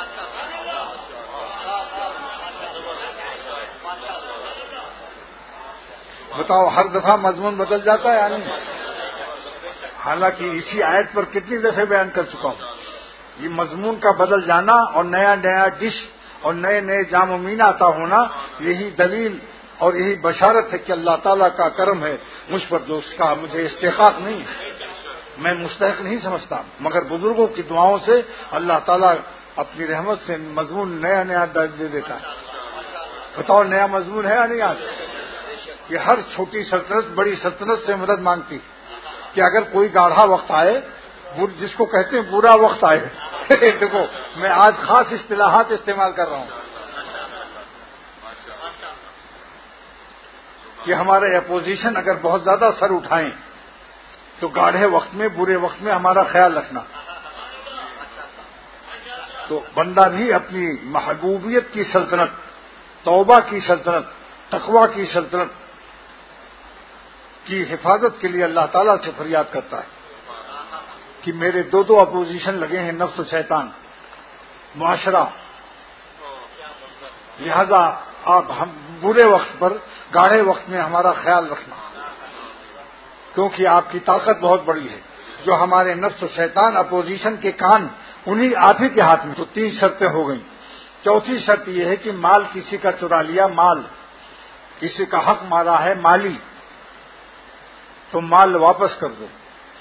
بتاؤ، ہر دفعہ مضمون بدل جاتا ہے یا نہیں؟ حالانکہ اسی آیت پر کتنی دفعہ بیان کر چکا ہوں، یہ مضمون کا بدل جانا اور نیا نیا ڈش اور نئے نئے جام و مینا عطا ہونا، یہی دلیل اور یہی بشارت ہے کہ اللہ تعالیٰ کا کرم ہے مجھ پر، جو اس کا مجھے استحقاق نہیں ہے، میں مستحق نہیں سمجھتا، مگر بزرگوں کی دعاؤں سے اللہ تعالیٰ اپنی رحمت سے مضمون نیا نیا دے دیتا ہے۔ بتاؤ، نیا مضمون ہے یا نہیں؟ آج یہ ہر چھوٹی سلطنت بڑی سلطنت سے مدد مانگتی کہ اگر کوئی گاڑھا وقت آئے، جس کو کہتے ہیں برا وقت آئے دیکھو میں آج خاص اصطلاحات استعمال کر رہا ہوں کہ ہمارے اپوزیشن اگر بہت زیادہ سر اٹھائیں تو گاڑھے وقت میں، برے وقت میں ہمارا خیال رکھنا۔ تو بندہ بھی اپنی محبوبیت کی سلطنت، توبہ کی سلطنت، تقوی کی سلطنت کی حفاظت کے لیے اللہ تعالیٰ سے فریاد کرتا ہے کہ میرے دو اپوزیشن لگے ہیں، نفس و شیطان، معاشرہ، لہذا آپ ہم برے وقت پر، گاڑھے وقت میں ہمارا خیال رکھنا، کیونکہ آپ کی طاقت بہت بڑی ہے۔ جو ہمارے نفس و شیطان اپوزیشن کے کان انہی آپ ہی کے ہاتھ میں۔ تو 3 شرطیں ہو گئیں۔ چوتھی شرط یہ ہے کہ مال کسی کا چرا لیا، مال کسی کا حق مارا ہے مالی، تو مال واپس کر دو،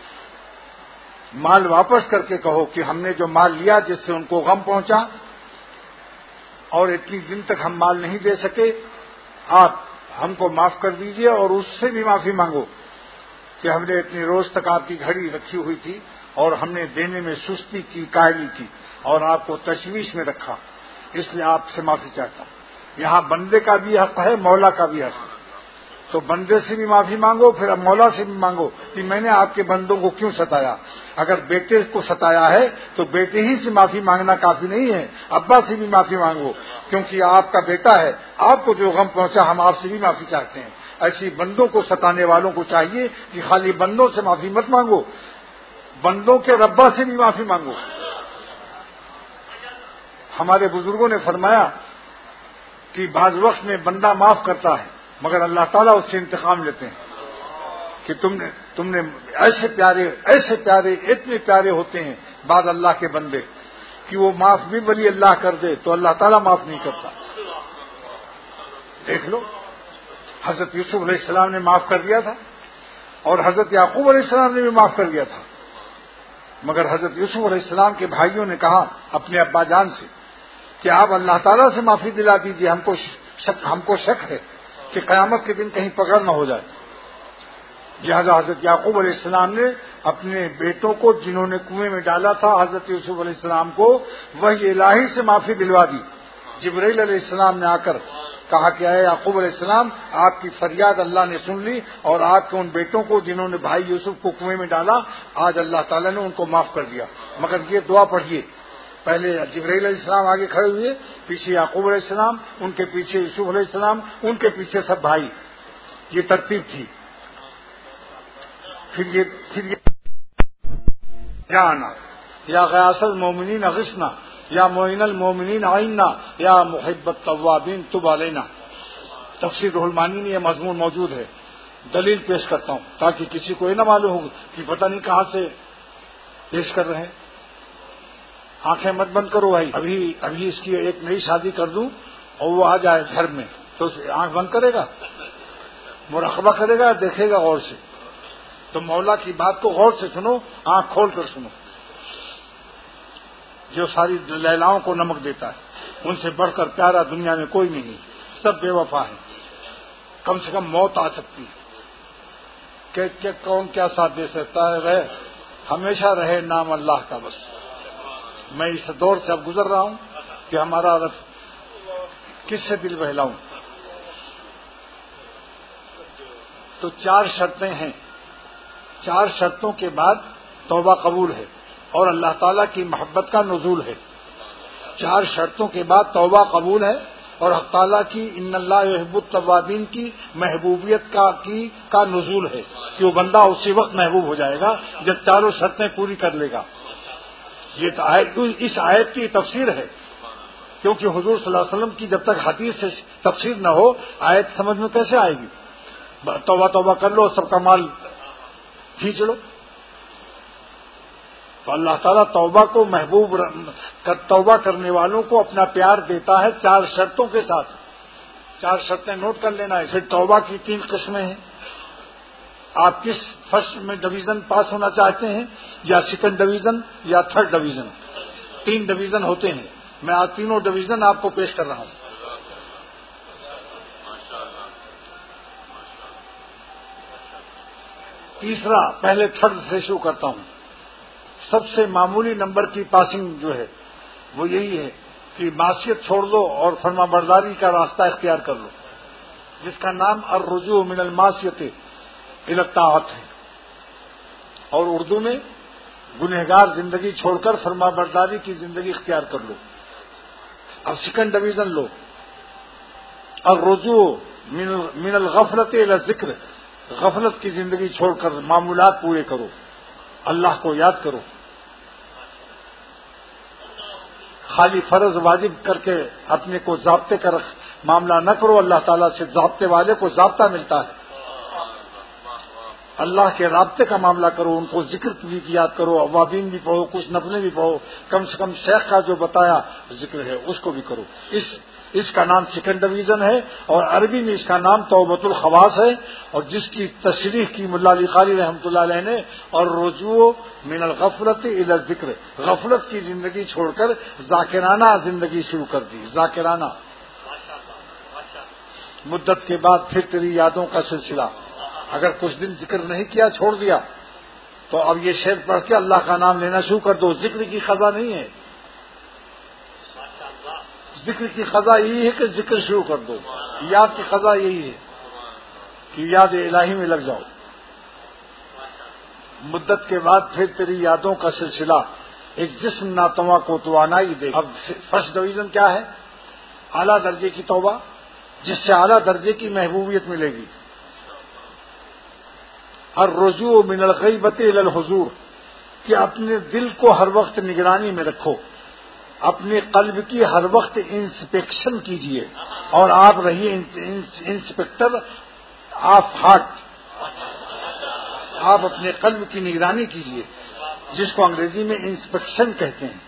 مال واپس کر کے کہو کہ ہم نے جو مال لیا جس سے ان کو غم پہنچا اور اتنی دن تک ہم مال نہیں دے سکے، آپ ہم کو معاف کر دیجئے، اور اس سے بھی معافی مانگو کہ ہم نے اتنی روز تک آپ کی گھڑی رکھی ہوئی تھی اور ہم نے دینے میں سستی کی، کائلی کی اور آپ کو تشویش میں رکھا، اس لیے آپ سے معافی چاہتا ہوں۔ یہاں بندے کا بھی حق ہے، مولا کا بھی حق ہے، تو بندے سے بھی معافی مانگو، پھر اب مولا سے بھی مانگو کہ میں نے آپ کے بندوں کو کیوں ستایا۔ اگر بیٹے کو ستایا ہے تو بیٹے ہی سے معافی مانگنا کافی نہیں ہے، ابا سے بھی معافی مانگو، کیونکہ آپ کا بیٹا ہے، آپ کو جو غم پہنچا ہم آپ سے بھی معافی چاہتے ہیں۔ ایسی بندوں کو ستانے والوں کو چاہیے کہ خالی بندوں سے معافی مت مانگو، بندوں کے ربا سے بھی معافی مانگو۔ ہمارے بزرگوں نے فرمایا کہ بعض وقت میں بندہ معاف کرتا ہے مگر اللہ تعالیٰ اس سے انتقام لیتے ہیں کہ تم نے ایسے پیارے اتنے پیارے ہوتے ہیں بعد اللہ کے بندے کہ وہ معاف بھی ولی اللہ کر دے تو اللہ تعالیٰ معاف نہیں کرتا۔ دیکھ لو، حضرت یوسف علیہ السلام نے معاف کر دیا تھا اور حضرت یعقوب علیہ السلام نے بھی معاف کر دیا تھا، مگر حضرت یوسف علیہ السلام کے بھائیوں نے کہا اپنے ابا جان سے کہ آپ اللہ تعالیٰ سے معافی دلا دیجیے، ہم کو شک ہے کہ قیامت کے دن کہیں پکڑ نہ ہو جائے۔ لہذا حضرت یعقوب علیہ السلام نے اپنے بیٹوں کو جنہوں نے کنویں میں ڈالا تھا حضرت یوسف علیہ السلام کو وحی الہی سے معافی دلوا دی۔ جبرائیل علیہ السلام نے آ کر کہا کہ اے یعقوب علیہ السلام، آپ کی فریاد اللہ نے سن لی اور آپ کے ان بیٹوں کو جنہوں نے بھائی یوسف کو کنویں میں ڈالا، آج اللہ تعالیٰ نے ان کو معاف کر دیا۔ مگر یہ دعا پڑھیے، پہلے جبرائیل علیہ السلام آگے کھڑے ہوئے، پیچھے یعقوب علیہ السلام، ان کے پیچھے یوسف علیہ السلام، ان کے پیچھے سب بھائی، یہ ترتیب تھی۔ پھر یہ جانا یا غیاث المومنین اغثنا یا معین المومنین عینا یا محب التوابین تب علینا۔ تفسیر روح المعانی میں یہ مضمون موجود ہے، دلیل پیش کرتا ہوں تاکہ کسی کو یہ نہ معلوم ہو کہ پتہ نہیں کہاں سے پیش کر رہے ہیں۔ آنکھیں مت بند کرو بھائی، ابھی اس کی ایک نئی شادی کر دوں اور وہ آ جائے گھر میں تو آنکھ بند کرے گا، مراقبہ کرے گا، دیکھے گا غور سے۔ تو مولا کی بات کو غور سے سنو، آنکھ کھول کر سنو۔ جو ساری لیلاؤں کو نمک دیتا ہے، ان سے بڑھ کر پیارا دنیا میں کوئی نہیں، سب بے وفا ہیں۔ کم سے کم موت آ سکتی ہے کہ کون کیا ساتھ دے سکتا ہے، رہے ہمیشہ رہے نام اللہ کا بس۔ میں اس دور سے اب گزر رہا ہوں کہ ہمارا کس سے دل بہلاؤں۔ تو 4 شرطیں ہیں، 4 شرطوں کے بعد توبہ قبول ہے اور اللہ تعالیٰ کی محبت کا نزول ہے. 4 شرطوں کے بعد توبہ قبول ہے اور حق تعالیٰ کی ان اللہ یحب التوابین کی محبوبیت کا نزول ہے کہ وہ بندہ اسی وقت محبوب ہو جائے گا جب 4 شرطیں پوری کر لے گا. یہ تو اس آیت کی تفسیر ہے، کیونکہ حضور صلی اللہ علیہ وسلم کی جب تک حدیث سے تفسیر نہ ہو آیت سمجھ میں کیسے آئے گی؟ توبہ توبہ کر لو، سب کا مال کھینچ لو. تو اللہ تعالیٰ توبہ کو محبوب توبہ کرنے والوں کو اپنا پیار دیتا ہے 4 شرطوں کے ساتھ. 4 شرطیں نوٹ کر لینا ہے. پھر توبہ کی 3 قسمیں ہیں. آپ کس فرسٹ میں ڈویژن پاس ہونا چاہتے ہیں، یا سیکنڈ ڈویژن یا تھرڈ ڈویژن؟ 3 ڈویژن ہوتے ہیں. میں آج تینوں ڈویژن آپ کو پیش کر رہا ہوں. تیسرا، پہلے تھرڈ سے شروع کرتا ہوں. سب سے معمولی نمبر کی پاسنگ جو ہے وہ یہی ہے کہ معصیت چھوڑ دو اور فرما برداری کا راستہ اختیار کر لو، جس کا نام الرجوع من المعصیت الی الطاعت ہے. اور اردو میں گنہگار زندگی چھوڑ کر فرما برداری کی زندگی اختیار کر لو. اب سیکنڈ ڈویژن لو، الرجوع من الغفلت الی الذکر. غفلت کی زندگی چھوڑ کر معمولات پورے کرو، اللہ کو یاد کرو. خالی فرض واجب کر کے اپنے کو ضابطے کا معاملہ نہ کرو. اللہ تعالیٰ سے ضابطے والے کو ضابطہ ملتا ہے. اللہ کے رابطے کا معاملہ کرو، ان کو ذکر بھی یاد کرو، اوابین بھی پڑھو، کچھ نفلیں بھی پڑھو، کم سے کم شیخ کا جو بتایا ذکر ہے اس کو بھی کرو. اس کا نام سیکنڈ ڈویژن ہے، اور عربی میں اس کا نام توبۃ الخواص ہے، اور جس کی تشریح کی ملا علی قاری رحمۃ اللہ علیہ نے. اور رجوع من الغفلت الی الذکر، غفلت کی زندگی چھوڑ کر ذاکرانہ زندگی شروع کر دی. ذاکرانہ. مدت کے بعد پھر تیری یادوں کا سلسلہ. اگر کچھ دن ذکر نہیں کیا، چھوڑ دیا، تو اب یہ شعر پڑھ کے اللہ کا نام لینا شروع کر دو. ذکر کی خزا نہیں ہے، ذکر کی خزا یہی ہے کہ ذکر شروع کر دو. یاد کی خزا یہی ہے کہ یاد الہی میں لگ جاؤ. مدت کے بعد پھر تیری یادوں کا سلسلہ ایک جسم ناتواں کو توانائی دے. اب فرسٹ ڈویژن کیا ہے؟ اعلیٰ درجے کی توبہ، جس سے اعلیٰ درجے کی محبوبیت ملے گی. الرجوع من الغیبت الی الحضور، کہ اپنے دل کو ہر وقت نگرانی میں رکھو، اپنے قلب کی ہر وقت انسپیکشن کیجیے، اور آپ رہیے انسپیکٹر آف ہارٹ. آپ اپنے قلب کی نگرانی کیجیے، جس کو انگریزی میں انسپیکشن کہتے ہیں.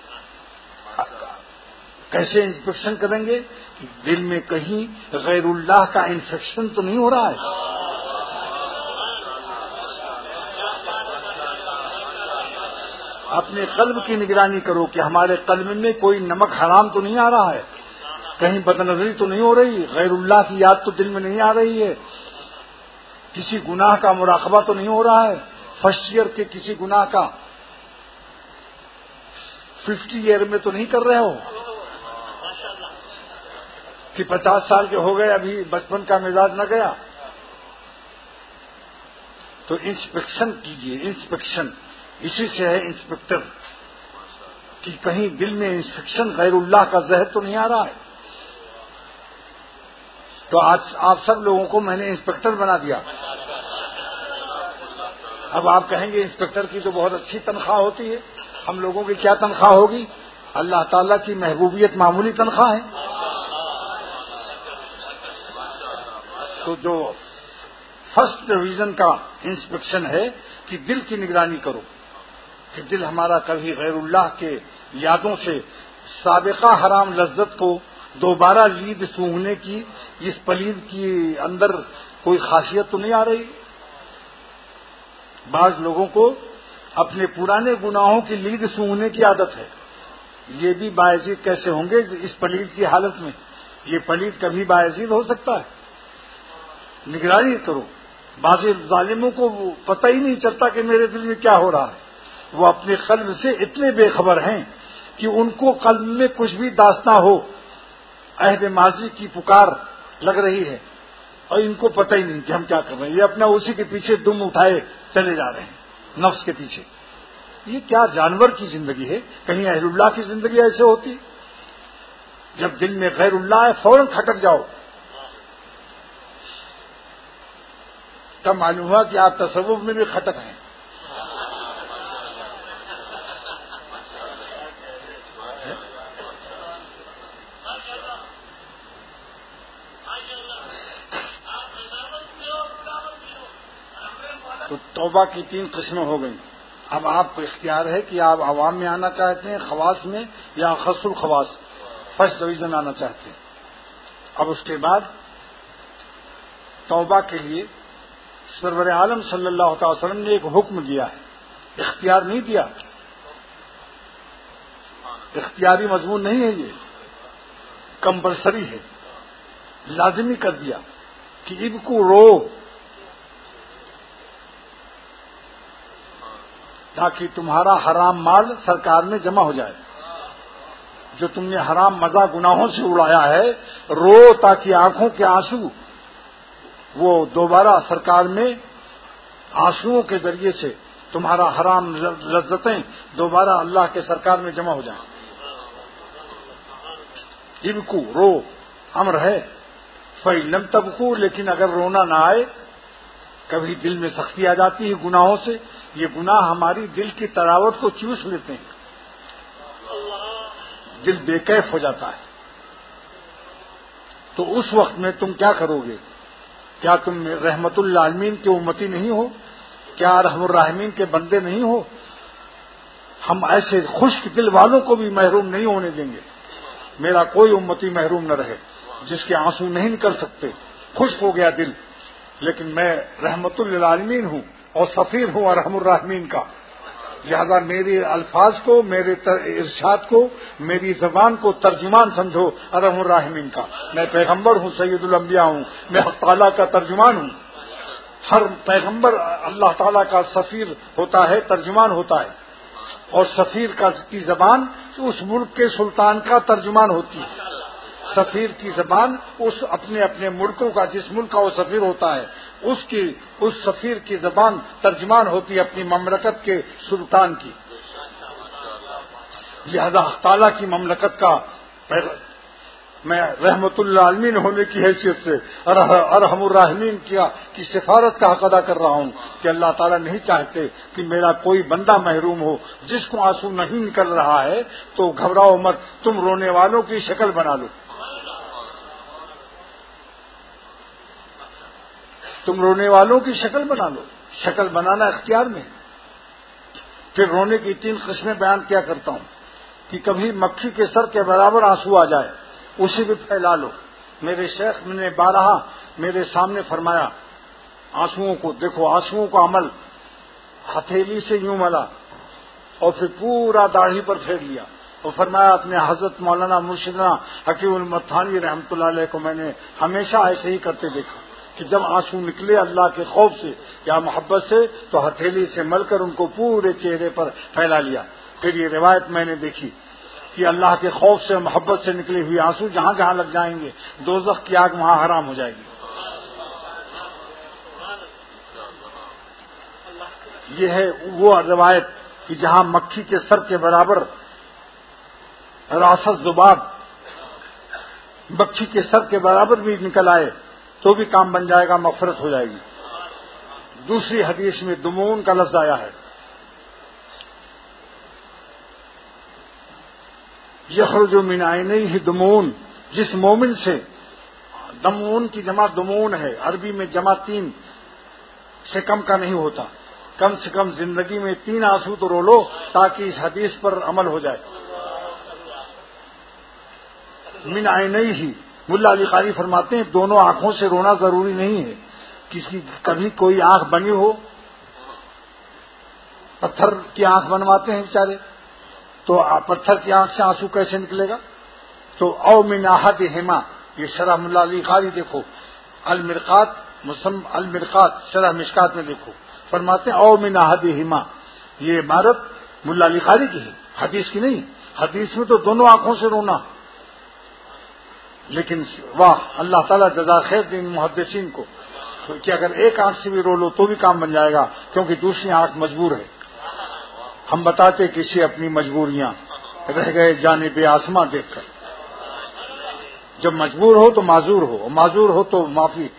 کیسے انسپیکشن کریں گے؟ دل میں کہیں غیر اللہ کا انفیکشن تو نہیں ہو رہا ہے. اپنے قلب کی نگرانی کرو کہ ہمارے قلب میں کوئی نمک حرام تو نہیں آ رہا ہے، کہیں بد نظری تو نہیں ہو رہی، غیر اللہ کی یاد تو دل میں نہیں آ رہی ہے، کسی گناہ کا مراقبہ تو نہیں ہو رہا ہے، فرسٹ ایئر کے کسی گناہ کا 50 ایئر میں تو نہیں کر رہے ہو کہ 50 سال کے ہو گئے ابھی بچپن کا مزاج نہ گیا. تو انسپیکشن کیجیے. انسپیکشن اسی سے ہے انسپیکٹر، کہ کہیں دل میں انسپیکشن غیر اللہ کا زہر تو نہیں آ رہا ہے. تو آج آپ سب لوگوں کو میں نے انسپیکٹر بنا دیا. اب آپ کہیں گے انسپیکٹر کی تو بہت اچھی تنخواہ ہوتی ہے. ہم لوگوں کی کیا تنخواہ ہوگی؟ اللہ تعالیٰ کی محبوبیت معمولی تنخواہ ہے. تو جو فرسٹ ڈویژن کا انسپیکشن ہے کہ دل کی نگرانی کرو کہ دل ہمارا کبھی غیر اللہ کے یادوں سے سابقہ حرام لذت کو دوبارہ لید سونگھنے کی اس پلید کی اندر کوئی خاصیت تو نہیں آ رہی. بعض لوگوں کو اپنے پرانے گناہوں کی لید سونگھنے کی عادت ہے. یہ بھی باعزید کیسے ہوں گے اس پلید کی حالت میں؟ یہ پلید کبھی باعزید ہو سکتا ہے؟ نگرانی کرو. بعض ظالموں کو پتہ ہی نہیں چلتا کہ میرے دل میں کیا ہو رہا ہے. وہ اپنے قلب سے اتنے بے خبر ہیں کہ ان کو قلب میں کچھ بھی داستہ ہو، عہد ماضی کی پکار لگ رہی ہے اور ان کو پتہ ہی نہیں کہ ہم کیا کر رہے ہیں. یہ اپنا اسی کے پیچھے دم اٹھائے چلے جا رہے ہیں نفس کے پیچھے. یہ کیا جانور کی زندگی ہے؟ کہیں اہل اللہ کی زندگی ایسے ہوتی؟ جب دل میں غیر اللہ ہے فوراً کھٹک جاؤ. تب معلوم ہوا کہ آپ تصوف میں بھی کھٹک ہیں. تو توبہ کی 3 قسمیں ہو گئیں. اب آپ کو اختیار ہے کہ آپ عوام میں آنا چاہتے ہیں، خواص میں، یا خص الخواص فرسٹ ڈویژن آنا چاہتے ہیں. اب اس کے بعد توبہ کے لیے سرور عالم صلی اللہ تعالی وسلم نے ایک حکم دیا ہے، اختیار نہیں دیا. اختیاری مضمون نہیں ہے، یہ کمپلسری ہے، لازمی کر دیا کہ اب کو رو، تاکہ تمہارا حرام مال سرکار میں جمع ہو جائے. جو تم نے حرام مزہ گناہوں سے اڑایا ہے، رو تاکہ آنکھوں کے آنسو وہ دوبارہ سرکار میں آنسوؤں کے ذریعے سے تمہارا حرام لذتیں دوبارہ اللہ کے سرکار میں جمع ہو جائیں. ابکو رو امر ہے. فَإِن تبکو، لیکن اگر رونا نہ آئے، کبھی دل میں سختی آ جاتی ہے گناہوں سے. یہ گناہ ہماری دل کی تراوٹ کو چوس لیتے ہیں، دل بے کیف ہو جاتا ہے. تو اس وقت میں تم کیا کرو گے؟ کیا تم رحمت للعالمین کے امتی نہیں ہو؟ کیا ارحم الراحمین کے بندے نہیں ہو؟ ہم ایسے خشک دل والوں کو بھی محروم نہیں ہونے دیں گے. میرا کوئی امتی محروم نہ رہے جس کے آنسو نہیں نکل سکتے. خشک ہو گیا دل، لیکن میں رحمت للعالمین ہوں اور سفیر ہوں ارحم الراحمین کا. لہذا میرے الفاظ کو، میرے ارشاد کو، میری زبان کو ترجمان سمجھو ارحم الراحمین کا. میں پیغمبر ہوں، سید الانبیاء ہوں، میں حق تعالیٰ کا ترجمان ہوں. ہر پیغمبر اللہ تعالیٰ کا سفیر ہوتا ہے، ترجمان ہوتا ہے، اور سفیر کی زبان اس ملک کے سلطان کا ترجمان ہوتی ہے. سفیر کی زبان اس اپنے اپنے ملکوں کا، جس ملک کا وہ سفیر ہوتا ہے، اس سفیر کی زبان ترجمان ہوتی ہے اپنی مملکت کے سلطان کی. لہذا حق تعالیٰ کی مملکت کا میں رحمت للعالمین ہونے کی حیثیت سے ارحم الراحمین کی سفارت کا حق ادا کر رہا ہوں کہ اللہ تعالیٰ نہیں چاہتے کہ میرا کوئی بندہ محروم ہو. جس کو آنسو نہیں نکل رہا ہے تو گھبراؤ مت، تم رونے والوں کی شکل بنا لو. تم رونے والوں کی شکل بنا لو. شکل بنانا اختیار میں. پھر رونے کی 3 قسمیں بیان کیا کرتا ہوں کہ کبھی مکھی کے سر کے برابر آنسو آ جائے، اسے بھی پھیلا لو. میرے شیخ نے بارہا میرے سامنے فرمایا آنسوؤں کو دیکھو، آنسوؤں کا عمل ہتھیلی سے یوں ملا اور پھر پورا داڑھی پر پھیر لیا اور فرمایا اپنے حضرت مولانا مرشدنا حکیم احمد تھانوی رحمۃ اللہ علیہ کو میں نے ہمیشہ ایسے ہی کرتے دیکھا کہ جب آنسو نکلے اللہ کے خوف سے یا محبت سے تو ہتھیلی سے مل کر ان کو پورے چہرے پر پھیلا لیا. پھر یہ روایت میں نے دیکھی کہ اللہ کے خوف سے محبت سے نکلے ہوئے آنسو جہاں جہاں لگ جائیں گے دوزخ کی آگ وہاں حرام ہو جائے گی. یہ ہے وہ روایت کہ جہاں مکھی کے سر کے برابر راست ذباب مکھی کے سر کے برابر بھی نکل آئے تو بھی کام بن جائے گا، مغفرت ہو جائے گی. دوسری حدیث میں دمون کا لفظ آیا ہے. یخرج من عینیہ دمون، جس مومن سے، دمون کی جمع دمون ہے، عربی میں جمع 3 سے کم کا نہیں ہوتا. کم سے کم زندگی میں 3 آنسو تو رو لو تاکہ اس حدیث پر عمل ہو جائے. من عینیہ، ملا علی قاری فرماتے ہیں دونوں آنکھوں سے رونا ضروری نہیں ہے. کبھی کوئی آنکھ بنی ہو، پتھر کی آنکھ بنواتے ہیں بیچارے، تو پتھر کی آنکھ سے آنسو کیسے نکلے گا؟ تو او من احدہما، یہ شرح ملا علی قاری دیکھو، المرقات شرح مشکات میں دیکھو، فرماتے ہیں او من احدہما. یہ عبارت ملا علی قاری کی ہے، حدیث کی نہیں. حدیث میں تو دونوں آنکھوں سے رونا. لیکن واہ اللہ تعالیٰ جزا خیر دے ان محدثین کو کہ اگر ایک آنکھ سے بھی رو لو تو بھی کام بن جائے گا، کیونکہ دوسری آنکھ مجبور ہے. ہم بتاتے کسی اپنی مجبوریاں، رہ گئے جانب آسماں دیکھ کر. جب مجبور ہو تو معذور ہو، اور معذور ہو تو معافی.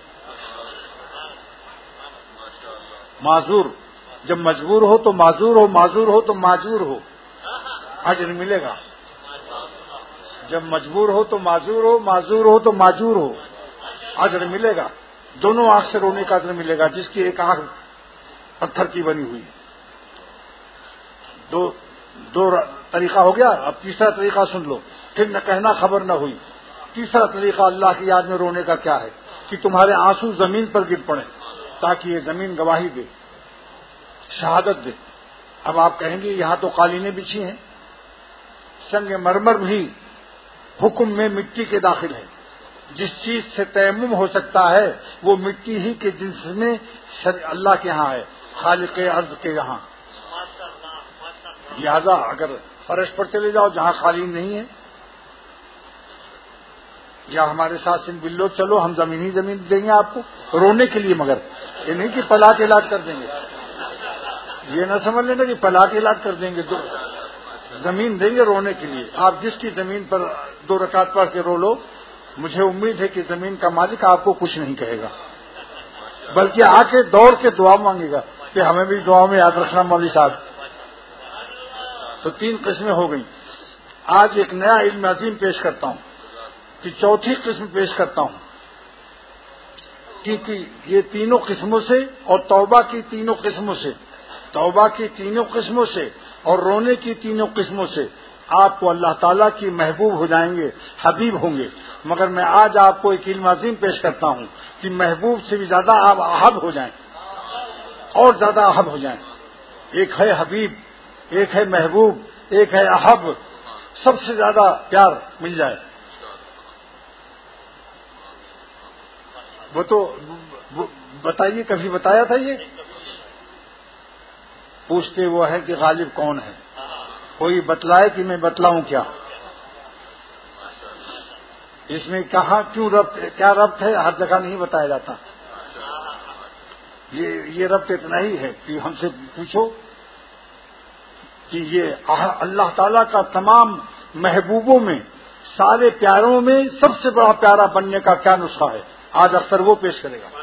معذور جب مجبور ہو تو معذور ہو، معذور ہو تو معذور ہو، اجر ملے گا. جب مجبور ہو تو معذور ہو، معذور ہو تو معجور ہو، اجر ملے گا. دونوں آنکھ سے رونے کا اجر ملے گا، جس کی ایک آنکھ پتھر کی بنی ہوئی. دو طریقہ ہو گیا. اب تیسرا طریقہ سن لو، پھر نہ کہنا خبر نہ ہوئی. تیسرا طریقہ اللہ کی یاد میں رونے کا کیا ہے کہ تمہارے آنسو زمین پر گر پڑیں تاکہ یہ زمین گواہی دے، شہادت دے. اب آپ کہیں گے یہاں تو قالینیں بچھی ہیں. سنگ مرمر بھی حکم میں مٹی کے داخل ہے. جس چیز سے تیمم ہو سکتا ہے وہ مٹی ہی کے جنس میں اللہ کے ہاں ہے، خالق ارض کے یہاں. لہذا اگر فرش پر چلے جاؤ جہاں قالین نہیں ہے، یا ہمارے ساتھ سن بلو چلو، ہم زمین دیں گے آپ کو رونے کے لیے، مگر یہ نہیں کہ پلا کے علاج کر دیں گے. یہ نہ سمجھ لینا کہ پلا کے علاج کر دیں گے. زمین دیں گے رونے کے لیے. آپ جس کی زمین پر 2 رکعت پڑھ کے رو لو، مجھے امید ہے کہ زمین کا مالک آپ کو کچھ نہیں کہے گا، بلکہ آ کے دوڑ کے دعا مانگے گا کہ ہمیں بھی دعا میں یاد رکھنا مولوی صاحب. تو 3 قسمیں ہو گئیں. آج ایک نیا علم عظیم پیش کرتا ہوں کہ چوتھی قسم پیش کرتا ہوں، کیونکہ یہ تینوں قسموں سے اور توبہ کی تینوں قسموں سے، توبہ کی تینوں قسموں سے اور رونے کی تینوں قسموں سے آپ کو اللہ تعالیٰ کی محبوب ہو جائیں گے، حبیب ہوں گے. مگر میں آج آپ کو ایک علم عظیم پیش کرتا ہوں کہ محبوب سے بھی زیادہ آپ احب ہو جائیں، اور زیادہ احب ہو جائیں. ایک ہے حبیب، ایک ہے محبوب، ایک ہے احب. سب سے زیادہ پیار مل جائے. وہ تو بتائیے، کبھی بتایا تھا یہ؟ پوچھتے وہ ہے کہ غالب کون ہے، کوئی بتلائے کہ میں بتلاؤں کیا. اس میں کہاں کیوں ربط، کیا ربط ہے، ہر جگہ نہیں بتایا جاتا. یہ ربط اتنا ہی ہے کہ ہم سے پوچھو کہ یہ اللہ تعالیٰ کا تمام محبوبوں میں، سارے پیاروں میں سب سے بڑا پیارا بننے کا کیا نسخہ ہے. آج اختر وہ پیش کرے گا.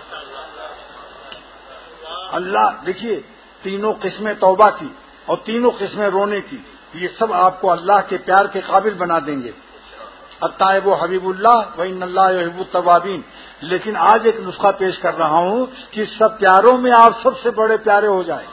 اللہ دیکھیے، تینوں قسمیں توبہ کی اور تینوں قسمیں رونے کی، یہ سب آپ کو اللہ کے پیار کے قابل بنا دیں گے. التائب حبیب اللہ وان اللہ یحب التوابین. لیکن آج ایک نسخہ پیش کر رہا ہوں کہ سب پیاروں میں آپ سب سے بڑے پیارے ہو جائیں.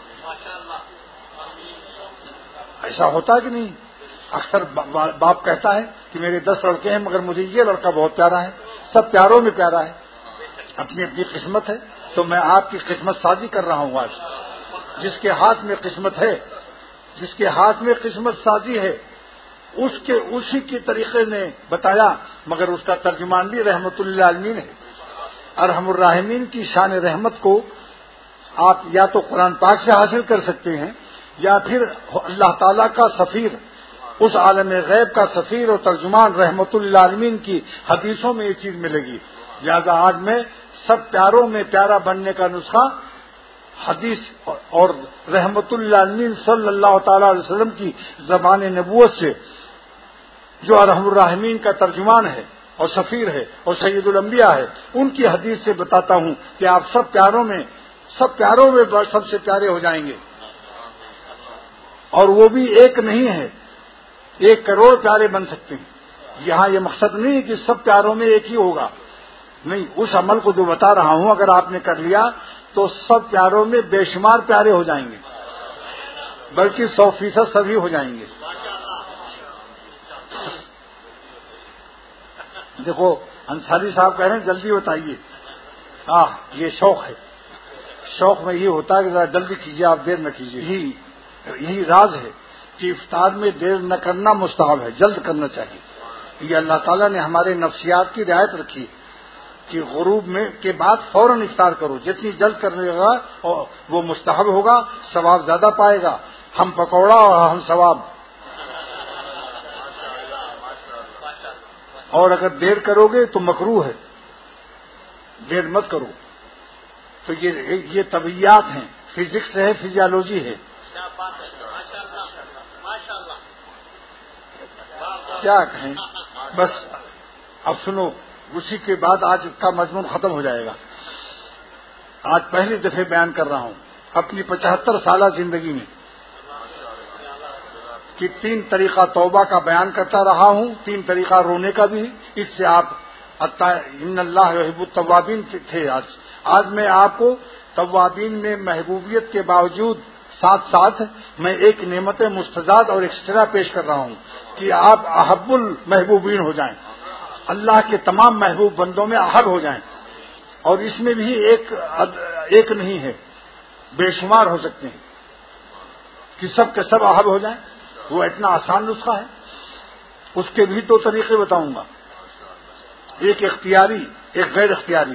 ایسا ہوتا کہ نہیں؟ اکثر باپ کہتا ہے کہ میرے 10 لڑکے ہیں مگر مجھے یہ لڑکا بہت پیارا ہے. سب پیاروں میں پیارا ہے. اپنی اپنی قسمت ہے. تو میں آپ کی قسمت سازی کر رہا ہوں. آج جس کے ہاتھ میں قسمت ہے، جس کے ہاتھ میں قسمت سازی ہے، اسی کے طریقے نے بتایا، مگر اس کا ترجمان بھی رحمت اللہ عالمین ہے. ارحم الراحمین کی شان رحمت کو آپ یا تو قرآن پاک سے حاصل کر سکتے ہیں، یا پھر اللہ تعالیٰ کا سفیر، اس عالم غیب کا سفیر اور ترجمان رحمت اللہ عالمین کی حدیثوں میں یہ چیز ملے گی. لہذا آج میں سب پیاروں میں پیارا بننے کا نسخہ حدیث اور رحمت اللہ عالمین صلی اللہ تعالی علیہ وسلم کی زبان نبوت سے، جو ارحم الراحمین کا ترجمان ہے اور سفیر ہے اور سید الانبیاء ہے، ان کی حدیث سے بتاتا ہوں کہ آپ سب پیاروں میں سب سے پیارے ہو جائیں گے. اور وہ بھی ایک نہیں ہے، 1 کروڑ پیارے بن سکتے ہیں. یہاں یہ مقصد نہیں کہ سب پیاروں میں ایک ہی ہوگا، نہیں. اس عمل کو جو بتا رہا ہوں اگر آپ نے کر لیا تو سب پیاروں میں بے شمار پیارے ہو جائیں گے، بلکہ 100% سبھی ہو جائیں گے. دیکھو انصاری صاحب کہہ رہے ہیں جلدی بتائیے. یہ شوق ہے. شوق میں یہ ہوتا ہے کہ ذرا جلدی کیجیے، آپ دیر نہ کیجیے. یہی راز ہے کہ افطار میں دیر نہ کرنا مستحب ہے، جلد کرنا چاہیے. یہ اللہ تعالیٰ نے ہمارے نفسیات کی رعایت رکھی ہے کہ غروب میں کے بعد فوراً افطار کرو. جتنی جلد کرنے گا وہ مستحب ہوگا، ثواب زیادہ پائے گا. ہم پکوڑا اور ہم ثواب. اور اگر دیر کرو گے تو مکروہ ہے، دیر مت کرو. تو یہ طبیعیات ہیں، فزکس ہے، فزیالوجی ہے. کیا کہیں بس. اب سنو، اسی کے بعد آج کا مضمون ختم ہو جائے گا. آج پہلی دفعہ بیان کر رہا ہوں اپنی 75 سالہ زندگی میں کہ 3 طریقہ توبہ کا بیان کرتا رہا ہوں، 3 طریقہ رونے کا بھی. اس سے آپ ان اللہ یحب التوابین تھے. آج میں آپ کو توابین میں محبوبیت کے باوجود ساتھ ساتھ میں ایک نعمت مستزاد اور ایکسٹرا پیش کر رہا ہوں کہ آپ احب المحبوبین ہو جائیں، اللہ کے تمام محبوب بندوں میں احب ہو جائیں. اور اس میں بھی ایک نہیں ہے، بے شمار ہو سکتے ہیں کہ سب کے سب احب ہو جائیں. وہ اتنا آسان نسخہ ہے. اس کے بھی 2 طریقے بتاؤں گا، ایک اختیاری، ایک غیر اختیاری.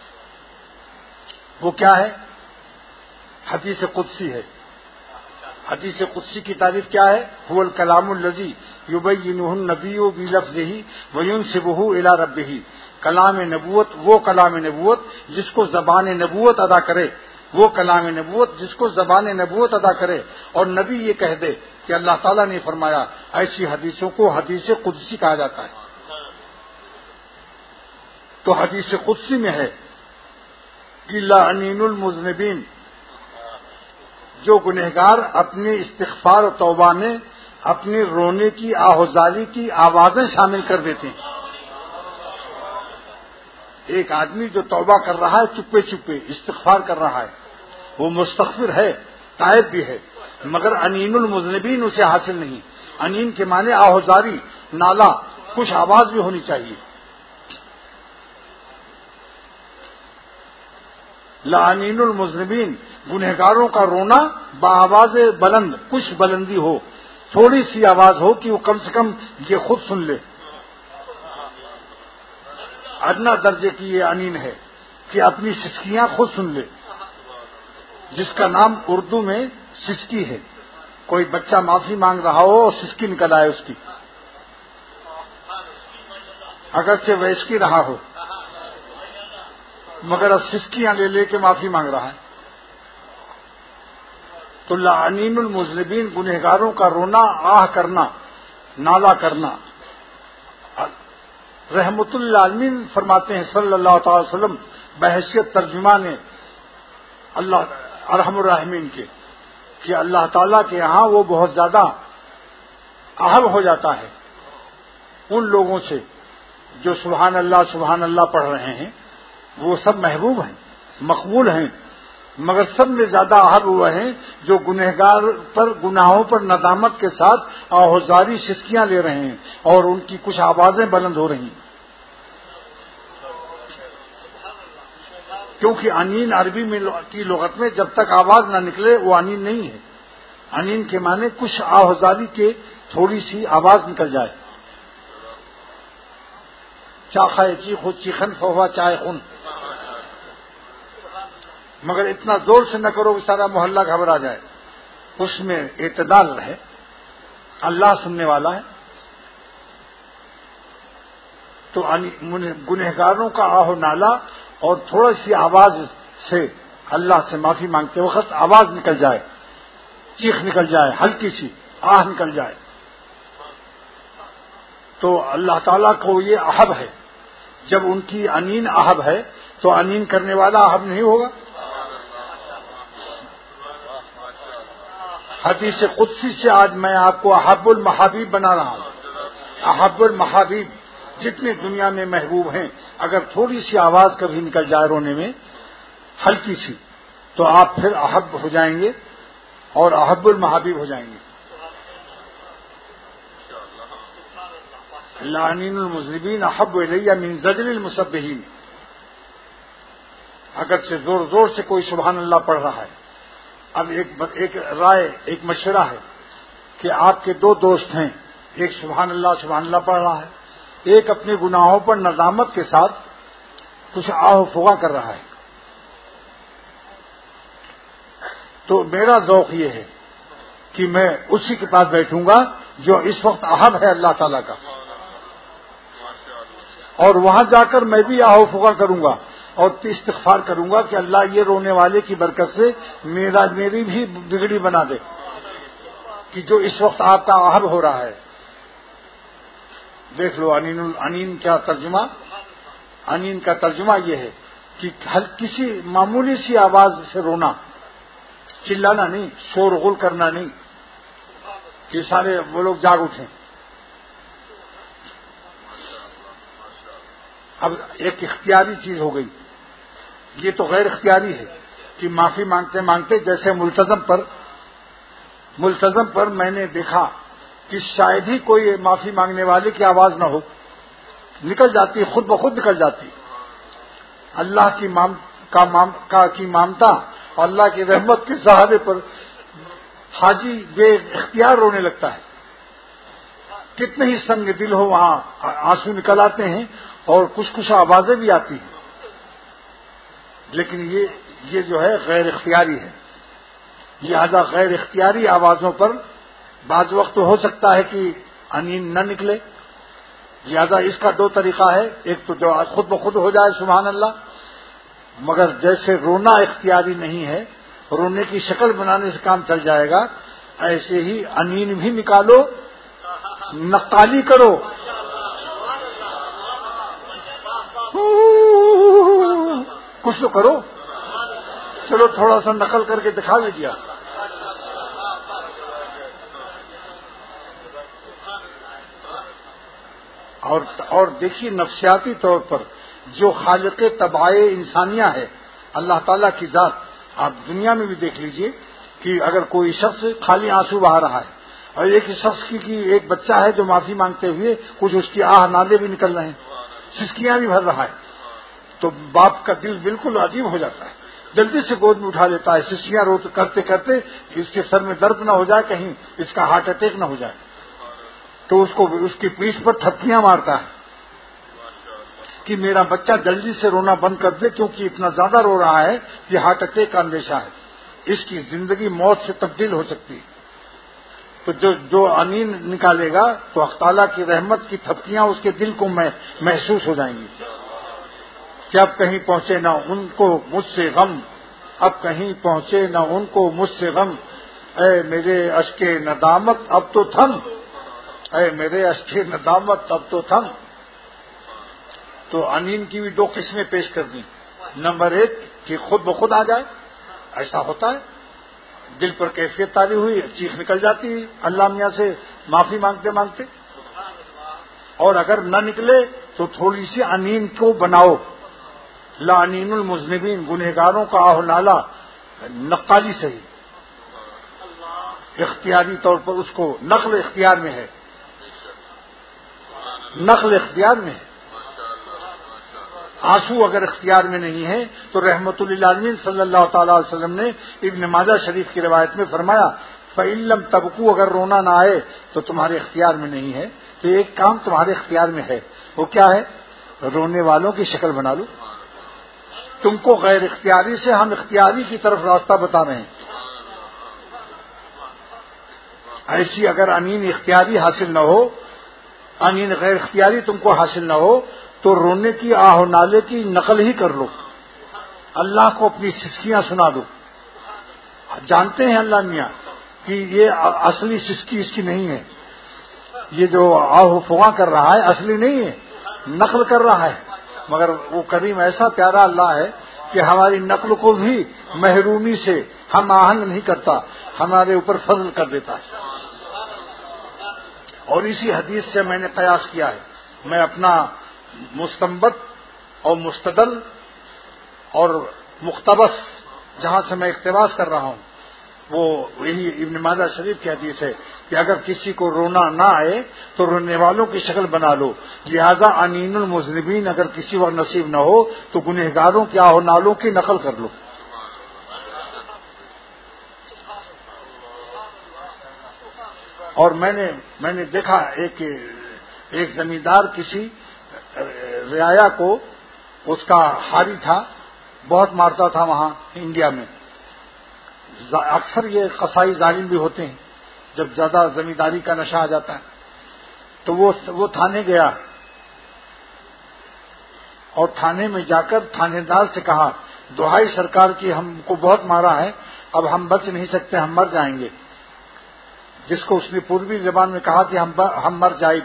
وہ کیا ہے؟ حدیث قدسی ہے. حدیث قدسی کی تعریف کیا ہے؟ هو الکلام الذی یبینہ النبی بلفظہ وینسبہ الی ربہ. کلام نبوت، وہ کلام نبوت جس کو زبان نبوت ادا کرے، وہ کلام نبوت جس کو زبان نبوت ادا کرے اور نبی یہ کہہ دے کہ اللہ تعالیٰ نے فرمایا. ایسی حدیثوں کو حدیث قدسی کہا جاتا ہے. تو حدیث قدسی میں ہے کہ لعنین المذنبین، جو گنہگار اپنے استغفار و توبہ میں اپنے رونے کی آہوزاری کی آوازیں شامل کر دیتے ہیں. ایک آدمی جو توبہ کر رہا ہے چپے چپے استغفار کر رہا ہے، وہ مستغفر ہے، تائب بھی ہے، مگر انین المذنبین اسے حاصل نہیں. انین کے معنی آہوزاری، نالا، کچھ آواز بھی ہونی چاہیے. لعنین المذنبین، گنہگاروں کا رونا بآواز بلند، کچھ بلندی ہو، تھوڑی سی آواز ہو کہ وہ کم سے کم یہ خود سن لے. ادنا درجے کی یہ انین ہے کہ اپنی سسکیاں خود سن لے، جس کا نام اردو میں سسکی ہے. کوئی بچہ معافی مانگ رہا ہو اور سسکی نکل آئے اس کی، اگرچہ ویسکی رہا ہو مگر اب سسکیاں لے لے کے معافی مانگ رہا ہے. تو لعنین المذنبین، گنہگاروں کا رونا، آہ کرنا، نالا کرنا. رحمت للعالمین فرماتے ہیں صلی اللہ تعالی وسلم بحیثیت ترجمان اللہ ارحم الراحمین کے کہ اللہ تعالیٰ کے ہاں وہ بہت زیادہ اہم ہو جاتا ہے ان لوگوں سے جو سبحان اللہ پڑھ رہے ہیں. وہ سب محبوب ہیں، مقبول ہیں، مگر سب میں زیادہ اہم ہوئے ہیں جو گنہگار پر گناہوں پر ندامت کے ساتھ آہوزاری سسکیاں لے رہے ہیں اور ان کی کچھ آوازیں بلند ہو رہی ہیں. کیونکہ انین عربی میں کی لغت میں جب تک آواز نہ نکلے وہ انین نہیں ہے. انین کے معنی کچھ آہوزاری کے تھوڑی سی آواز نکل جائے. چاخائے چیخو چیخن فہوا چائے خن، مگر اتنا زور سے نہ کرو کہ سارا محلہ گھبرا جائے. اس میں اعتدال رہے. اللہ سننے والا ہے. تو گنہگاروں کا آہ و نالا اور تھوڑی سی آواز سے اللہ سے معافی مانگتے وقت آواز نکل جائے، چیخ نکل جائے، ہلکی سی آہ نکل جائے، تو اللہ تعالیٰ کو یہ احب ہے. جب ان کی انین احب ہے تو انین کرنے والا احب نہیں ہوگا. حدیث قدسی سے آج میں آپ کو احب المحابیب بنا رہا ہوں. احب المحابیب، جتنے دنیا میں محبوب ہیں، اگر تھوڑی سی آواز کبھی نکل جائے رونے میں ہلکی سی تو آپ پھر احب ہو جائیں گے اور احب المحابیب ہو جائیں گے. لعنین المذنبین احب الیہ من زجر المسبحین. اگرچہ زور زور سے کوئی سبحان اللہ پڑھ رہا ہے. اب ایک رائے، ایک مشورہ ہے کہ آپ کے 2 دوست ہیں، ایک سبحان اللہ پڑھ رہا ہے، ایک اپنے گناہوں پر ندامت کے ساتھ کچھ آہ و فغاں کر رہا ہے. تو میرا ذوق یہ ہے کہ میں اسی کے پاس بیٹھوں گا جو اس وقت احب ہے اللہ تعالیٰ کا. اور وہاں جا کر میں بھی آہو فغا کروں گا اور استغفار کروں گا کہ اللہ یہ رونے والے کی برکت سے میری بھی بگڑی بنا دے، کہ جو اس وقت آپ کا آہب ہو رہا ہے۔ دیکھ لو انین کیا ترجمہ، انین کا ترجمہ یہ ہے کہ کسی معمولی سی آواز سے رونا، چلانا نہیں، شور غل کرنا نہیں کہ سارے وہ لوگ جاگ اٹھیں۔ اب ایک اختیاری چیز ہو گئی، یہ تو غیر اختیاری ہے کہ معافی مانگتے مانگتے، جیسے ملتزم پر میں نے دیکھا کہ شاید ہی کوئی معافی مانگنے والے کی آواز نہ ہو، نکل جاتی، خود بخود نکل جاتی۔ اللہ کی مامتا اور اللہ کی رحمت کے سہارے پر حاجی بے اختیار رونے لگتا ہے۔ کتنے ہی سنگ دل ہو وہاں آنسو نکل آتے ہیں اور کچھ آوازیں بھی آتی ہیں، لیکن یہ جو ہے غیر اختیاری ہے۔ لہذا غیر اختیاری آوازوں پر بعض وقت ہو سکتا ہے کہ انین نہ نکلے، لہذا اس کا دو طریقہ ہے، ایک تو جو خود بخود ہو جائے سبحان اللہ، مگر جیسے رونا اختیاری نہیں ہے، رونے کی شکل بنانے سے کام چل جائے گا، ایسے ہی انین بھی نکالو، نقالی کرو، کچھ تو کرو، چلو تھوڑا سا نقل کر کے دکھا دیجیے۔ اور دیکھیے نفسیاتی طور پر جو خالق طبائع انسانیہ ہے اللہ تعالیٰ کی ذات، آپ دنیا میں بھی دیکھ لیجئے کہ اگر کوئی شخص خالی آنسو بہا رہا ہے اور ایک شخص کی ایک بچہ ہے جو معافی مانگتے ہوئے کچھ اس کی آہ نالے بھی نکل رہے ہیں، سسکیاں بھی بھر رہا ہے، تو باپ کا دل بالکل عجیب ہو جاتا ہے، جلدی سے گود میں اٹھا لیتا ہے، سسکیاں رو کرتے کرتے اس کے سر میں درد نہ ہو جائے، کہیں اس کا ہارٹ اٹیک نہ ہو جائے، تو اس کی پیٹھ پر تھپکیاں مارتا ہے کہ میرا بچہ جلدی سے رونا بند کر دے، کیونکہ اتنا زیادہ رو رہا ہے کہ ہارٹ اٹیک کا اندیشہ ہے، اس کی زندگی موت سے تبدیل ہو سکتی ہے۔ تو جو انین نکالے گا تو اللہ تعالیٰ کی رحمت کی تھپکیاں اس کے دل کو محسوس ہو جائیں گی کہ اب کہیں پہنچے نہ ان کو مجھ سے غم، اب کہیں پہنچے نہ ان کو مجھ سے غم، اے میرے اشک ندامت اب تو تھم، اے میرے اشک ندامت اب تو تھم۔ تو انین کی بھی دو قسمیں پیش کر دی، نمبر ایک کہ خود بخود آ جائے، ایسا ہوتا ہے، دل پر کیفیت تاری ہوئی، چیخ نکل جاتی ہے اللہ میاں سے معافی مانگتے مانگتے، اور اگر نہ نکلے تو تھوڑی سی انین کو بناؤ، لا انین المذنبین، گنہگاروں کا آہ نالا نقالی صحیح، اختیاری طور پر اس کو نقل اختیار میں ہے، نقل اختیار میں ہے۔ آنسو اگر اختیار میں نہیں ہے تو رحمت للعالمین صلی اللہ تعالی علیہ وسلم نے ابن ماجہ شریف کی روایت میں فرمایا فَإِن لَّمْ تَبْكُوا، اگر رونا نہ آئے تو تمہارے اختیار میں نہیں ہے، تو ایک کام تمہارے اختیار میں ہے، وہ کیا ہے؟ رونے والوں کی شکل بنا لو۔ تم کو غیر اختیاری سے ہم اختیاری کی طرف راستہ بتا رہے ہیں۔ ایسی اگر انین اختیاری حاصل نہ ہو، انین غیر اختیاری تم کو حاصل نہ ہو، تو رونے کی آہ و نالے کی نقل ہی کر لو، اللہ کو اپنی سسکیاں سنا دو۔ جانتے ہیں اللہ میاں کہ یہ اصلی سسکی اس کی نہیں ہے، یہ جو آہ و فغاں کر رہا ہے اصلی نہیں ہے، نقل کر رہا ہے، مگر وہ کریم ایسا پیارا اللہ ہے کہ ہماری نقل کو بھی محرومی سے ہم آہنگ نہیں کرتا، ہمارے اوپر فضل کر دیتا ہے۔ اور اسی حدیث سے میں نے قیاس کیا ہے، میں اپنا مستنبط اور مستدل اور مقتبس جہاں سے میں اقتباس کر رہا ہوں وہ یہی ابن ماجہ شریف کی حدیث ہے کہ اگر کسی کو رونا نہ آئے تو رونے والوں کی شکل بنا لو، لہذا انین المذنبین اگر کسی وقت نصیب نہ ہو تو گنہگاروں کے آہ و نالوں کی نقل کر لو۔ اور میں نے دیکھا ایک زمیندار کسی رعایا کو، اس کا حاری تھا، بہت مارتا تھا وہاں انڈیا میں۔ اکثر یہ قصائی ظالم بھی ہوتے ہیں جب زیادہ زمینداری کا نشہ آ جاتا ہے، تو وہ تھانے گیا اور تھانے میں جا کر تھانے دار سے کہا دہائی سرکار کی ہم کو بہت مارا ہے، اب ہم بچ نہیں سکتے، ہم مر جائیں گے. جس کو اس نے پوروی زبان میں کہا کہ ہم مر جائیں،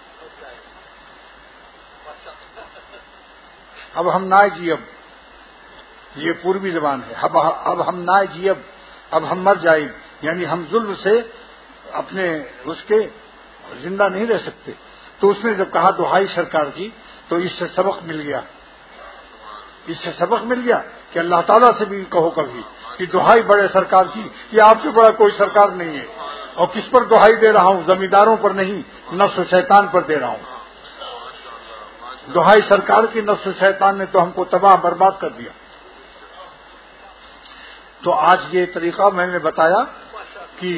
اب ہم نہ جیب، یہ پوروی زبان ہے. اب ہم نہ جیب، اب ہم مر جائیں، یعنی ہم ظلم سے اپنے اس کے زندہ نہیں رہ سکتے. تو اس نے جب کہا دہائی سرکار کی تو اس سے سبق مل گیا، اس سے سبق مل گیا کہ اللہ تعالیٰ سے بھی کہو کبھی کہ دہائی بڑے سرکار کی، یہ آپ سے بڑا کوئی سرکار نہیں ہے. اور کس پر دہائی دے رہا ہوں؟ زمینداروں پر نہیں، نفس و شیطان پر دے رہا ہوں. دہائی سرکار کی، نفس و شیطان نے تو ہم کو تباہ برباد کر دیا. تو آج یہ طریقہ میں نے بتایا کہ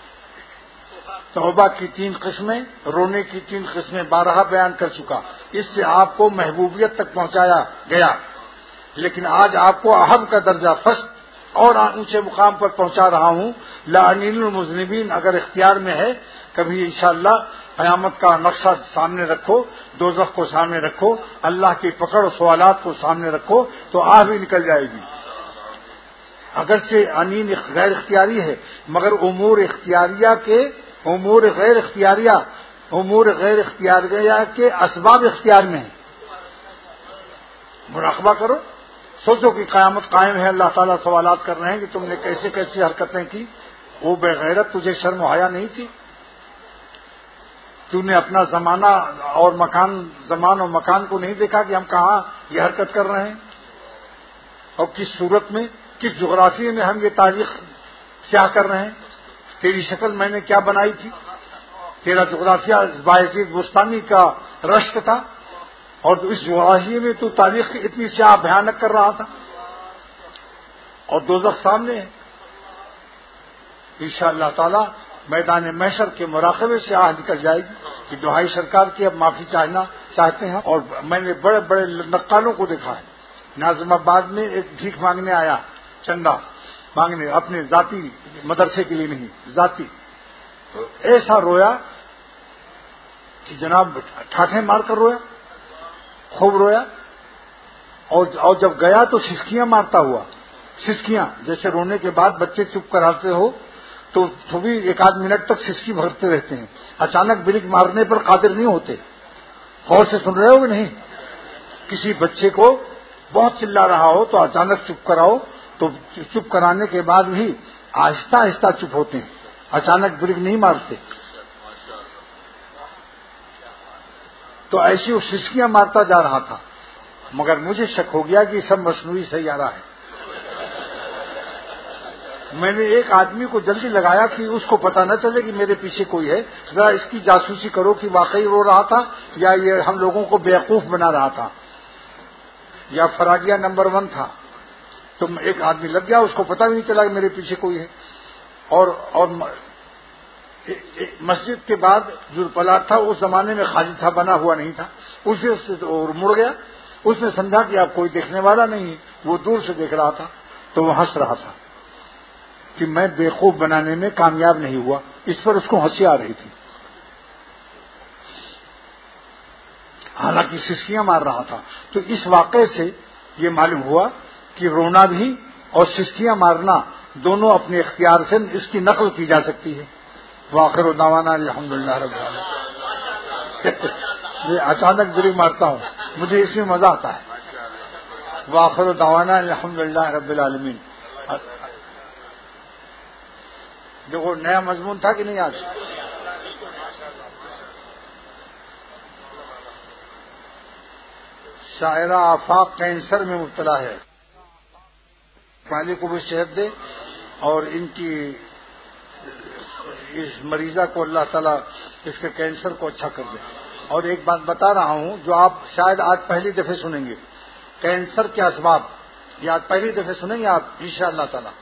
توبہ کی 3 قسمیں، رونے کی 3 قسمیں 12 بیان کر چکا. اس سے آپ کو محبوبیت تک پہنچایا گیا، لیکن آج آپ کو اہم کا درجہ فسٹ اور اونچے مقام پر پہنچا رہا ہوں. لعنین المذنبین اگر اختیار میں ہے، کبھی انشاءاللہ قیامت کا نقشہ سامنے رکھو، دوزخ کو سامنے رکھو، اللہ کی پکڑ و سوالات کو سامنے رکھو تو آہ بھی نکل جائے گی. اگرچہ انین غیر اختیاری ہے، مگر امور غیر اختیاریہ کے اسباب اختیار میں ہیں. مراقبہ کرو، سوچو کہ قیامت قائم ہے، اللہ تعالیٰ سوالات کر رہے ہیں کہ تم نے کیسے کیسی حرکتیں کی. وہ بے غیرت، تجھے شرم و حیا نہیں تھی؟ تو نے اپنا زمان و مکان کو نہیں دیکھا کہ ہم کہاں یہ حرکت کر رہے ہیں اور کس صورت میں، کس جغرافیے میں ہم یہ تاریخ سیاہ کر رہے ہیں. تیری شکل میں نے کیا بنائی تھی؟ تیرا جغرافیہ بایزید بستانی کا رشک تھا، اور اس جغرافیے میں تو تاریخ اتنی سیاہ بھیانک کر رہا تھا. اور دوزخ سامنے ہے. انشاءاللہ تعالی میدان محشر کے مراقبے سے آہ نکل جائے گی کہ دہائی سرکار کی اب معافی چاہتے ہیں. اور میں نے بڑے بڑے نقالوں کو دیکھا ہے. ناظم آباد میں ایک بھیک مانگنے آیا، چندہ مانگنے، اپنے ذاتی مدرسے کے لیے نہیں، ذاتی. تو ایسا رویا کہ جناب ٹھاٹھیں مار کر رویا، خوب رویا. اور جب گیا تو سسکیاں مارتا ہوا، سسکیاں جیسے رونے کے بعد بچے چپ کراتے ہو تو بھی 1 آدھ منٹ تک سسکی بھرتے رہتے ہیں. اچانک بریک مارنے پر قادر نہیں ہوتے. غور سے سن رہے ہو کہ نہیں؟ کسی بچے کو بہت چلا رہا ہو تو اچانک چپ کراؤ تو چپ کرانے کے بعد بھی آہستہ آہستہ چپ ہوتے ہیں، اچانک بریک نہیں مارتے. تو ایسی وہ سسکیاں مارتا جا رہا تھا، مگر مجھے شک ہو گیا کہ یہ سب مصنوعی سیارہ ہے. میں نے ایک آدمی کو جلدی لگایا کہ اس کو پتہ نہ چلے کہ میرے پیچھے کوئی ہے، ذرا اس کی جاسوسی کرو کہ واقعی رو رہا تھا یا یہ ہم لوگوں کو بیوقوف بنا رہا تھا یا فراڈیا نمبر 1 تھا. تو ایک آدمی لگ گیا، اس کو پتہ بھی نہیں چلا کہ میرے پیچھے کوئی ہے. اور مسجد کے بعد جو پلاٹ تھا اس زمانے میں خالی تھا، بنا ہوا نہیں تھا. اس سے مڑ گیا. اس نے سمجھا کہ اب کوئی دیکھنے والا نہیں ہے، وہ دور سے دیکھ رہا تھا تو وہ ہنس رہا تھا کہ میں بیوقوف بنانے میں کامیاب نہیں ہوا. اس پر اس کو ہنسی آ رہی تھی، حالانکہ سسکیاں مار رہا تھا. تو اس واقعے سے یہ معلوم ہوا کہ رونا بھی اور سسکیاں مارنا دونوں اپنے اختیار سے اس کی نقل کی جا سکتی ہے. وآخر دعوانا الحمدللہ رب العالمین. میں اچانک بریک مارتا ہوں، مجھے اس میں مزہ آتا ہے. وآخر دعوانا الحمدللہ رب العالمین. دیکھو نیا مضمون تھا کہ نہیں آج؟ شاعرہ آفاق کینسر میں مبتلا ہے، مالک کو بھی صحت دے اور ان کی اس مریضہ کو اللہ تعالیٰ اس کے کینسر کو اچھا کر دے. اور ایک بات بتا رہا ہوں جو آپ شاید آج پہلی دفعہ سنیں گے، کینسر کے اسباب. یہ آج پہلی دفعہ سنیں گے آپ انشاءاللہ تعالیٰ.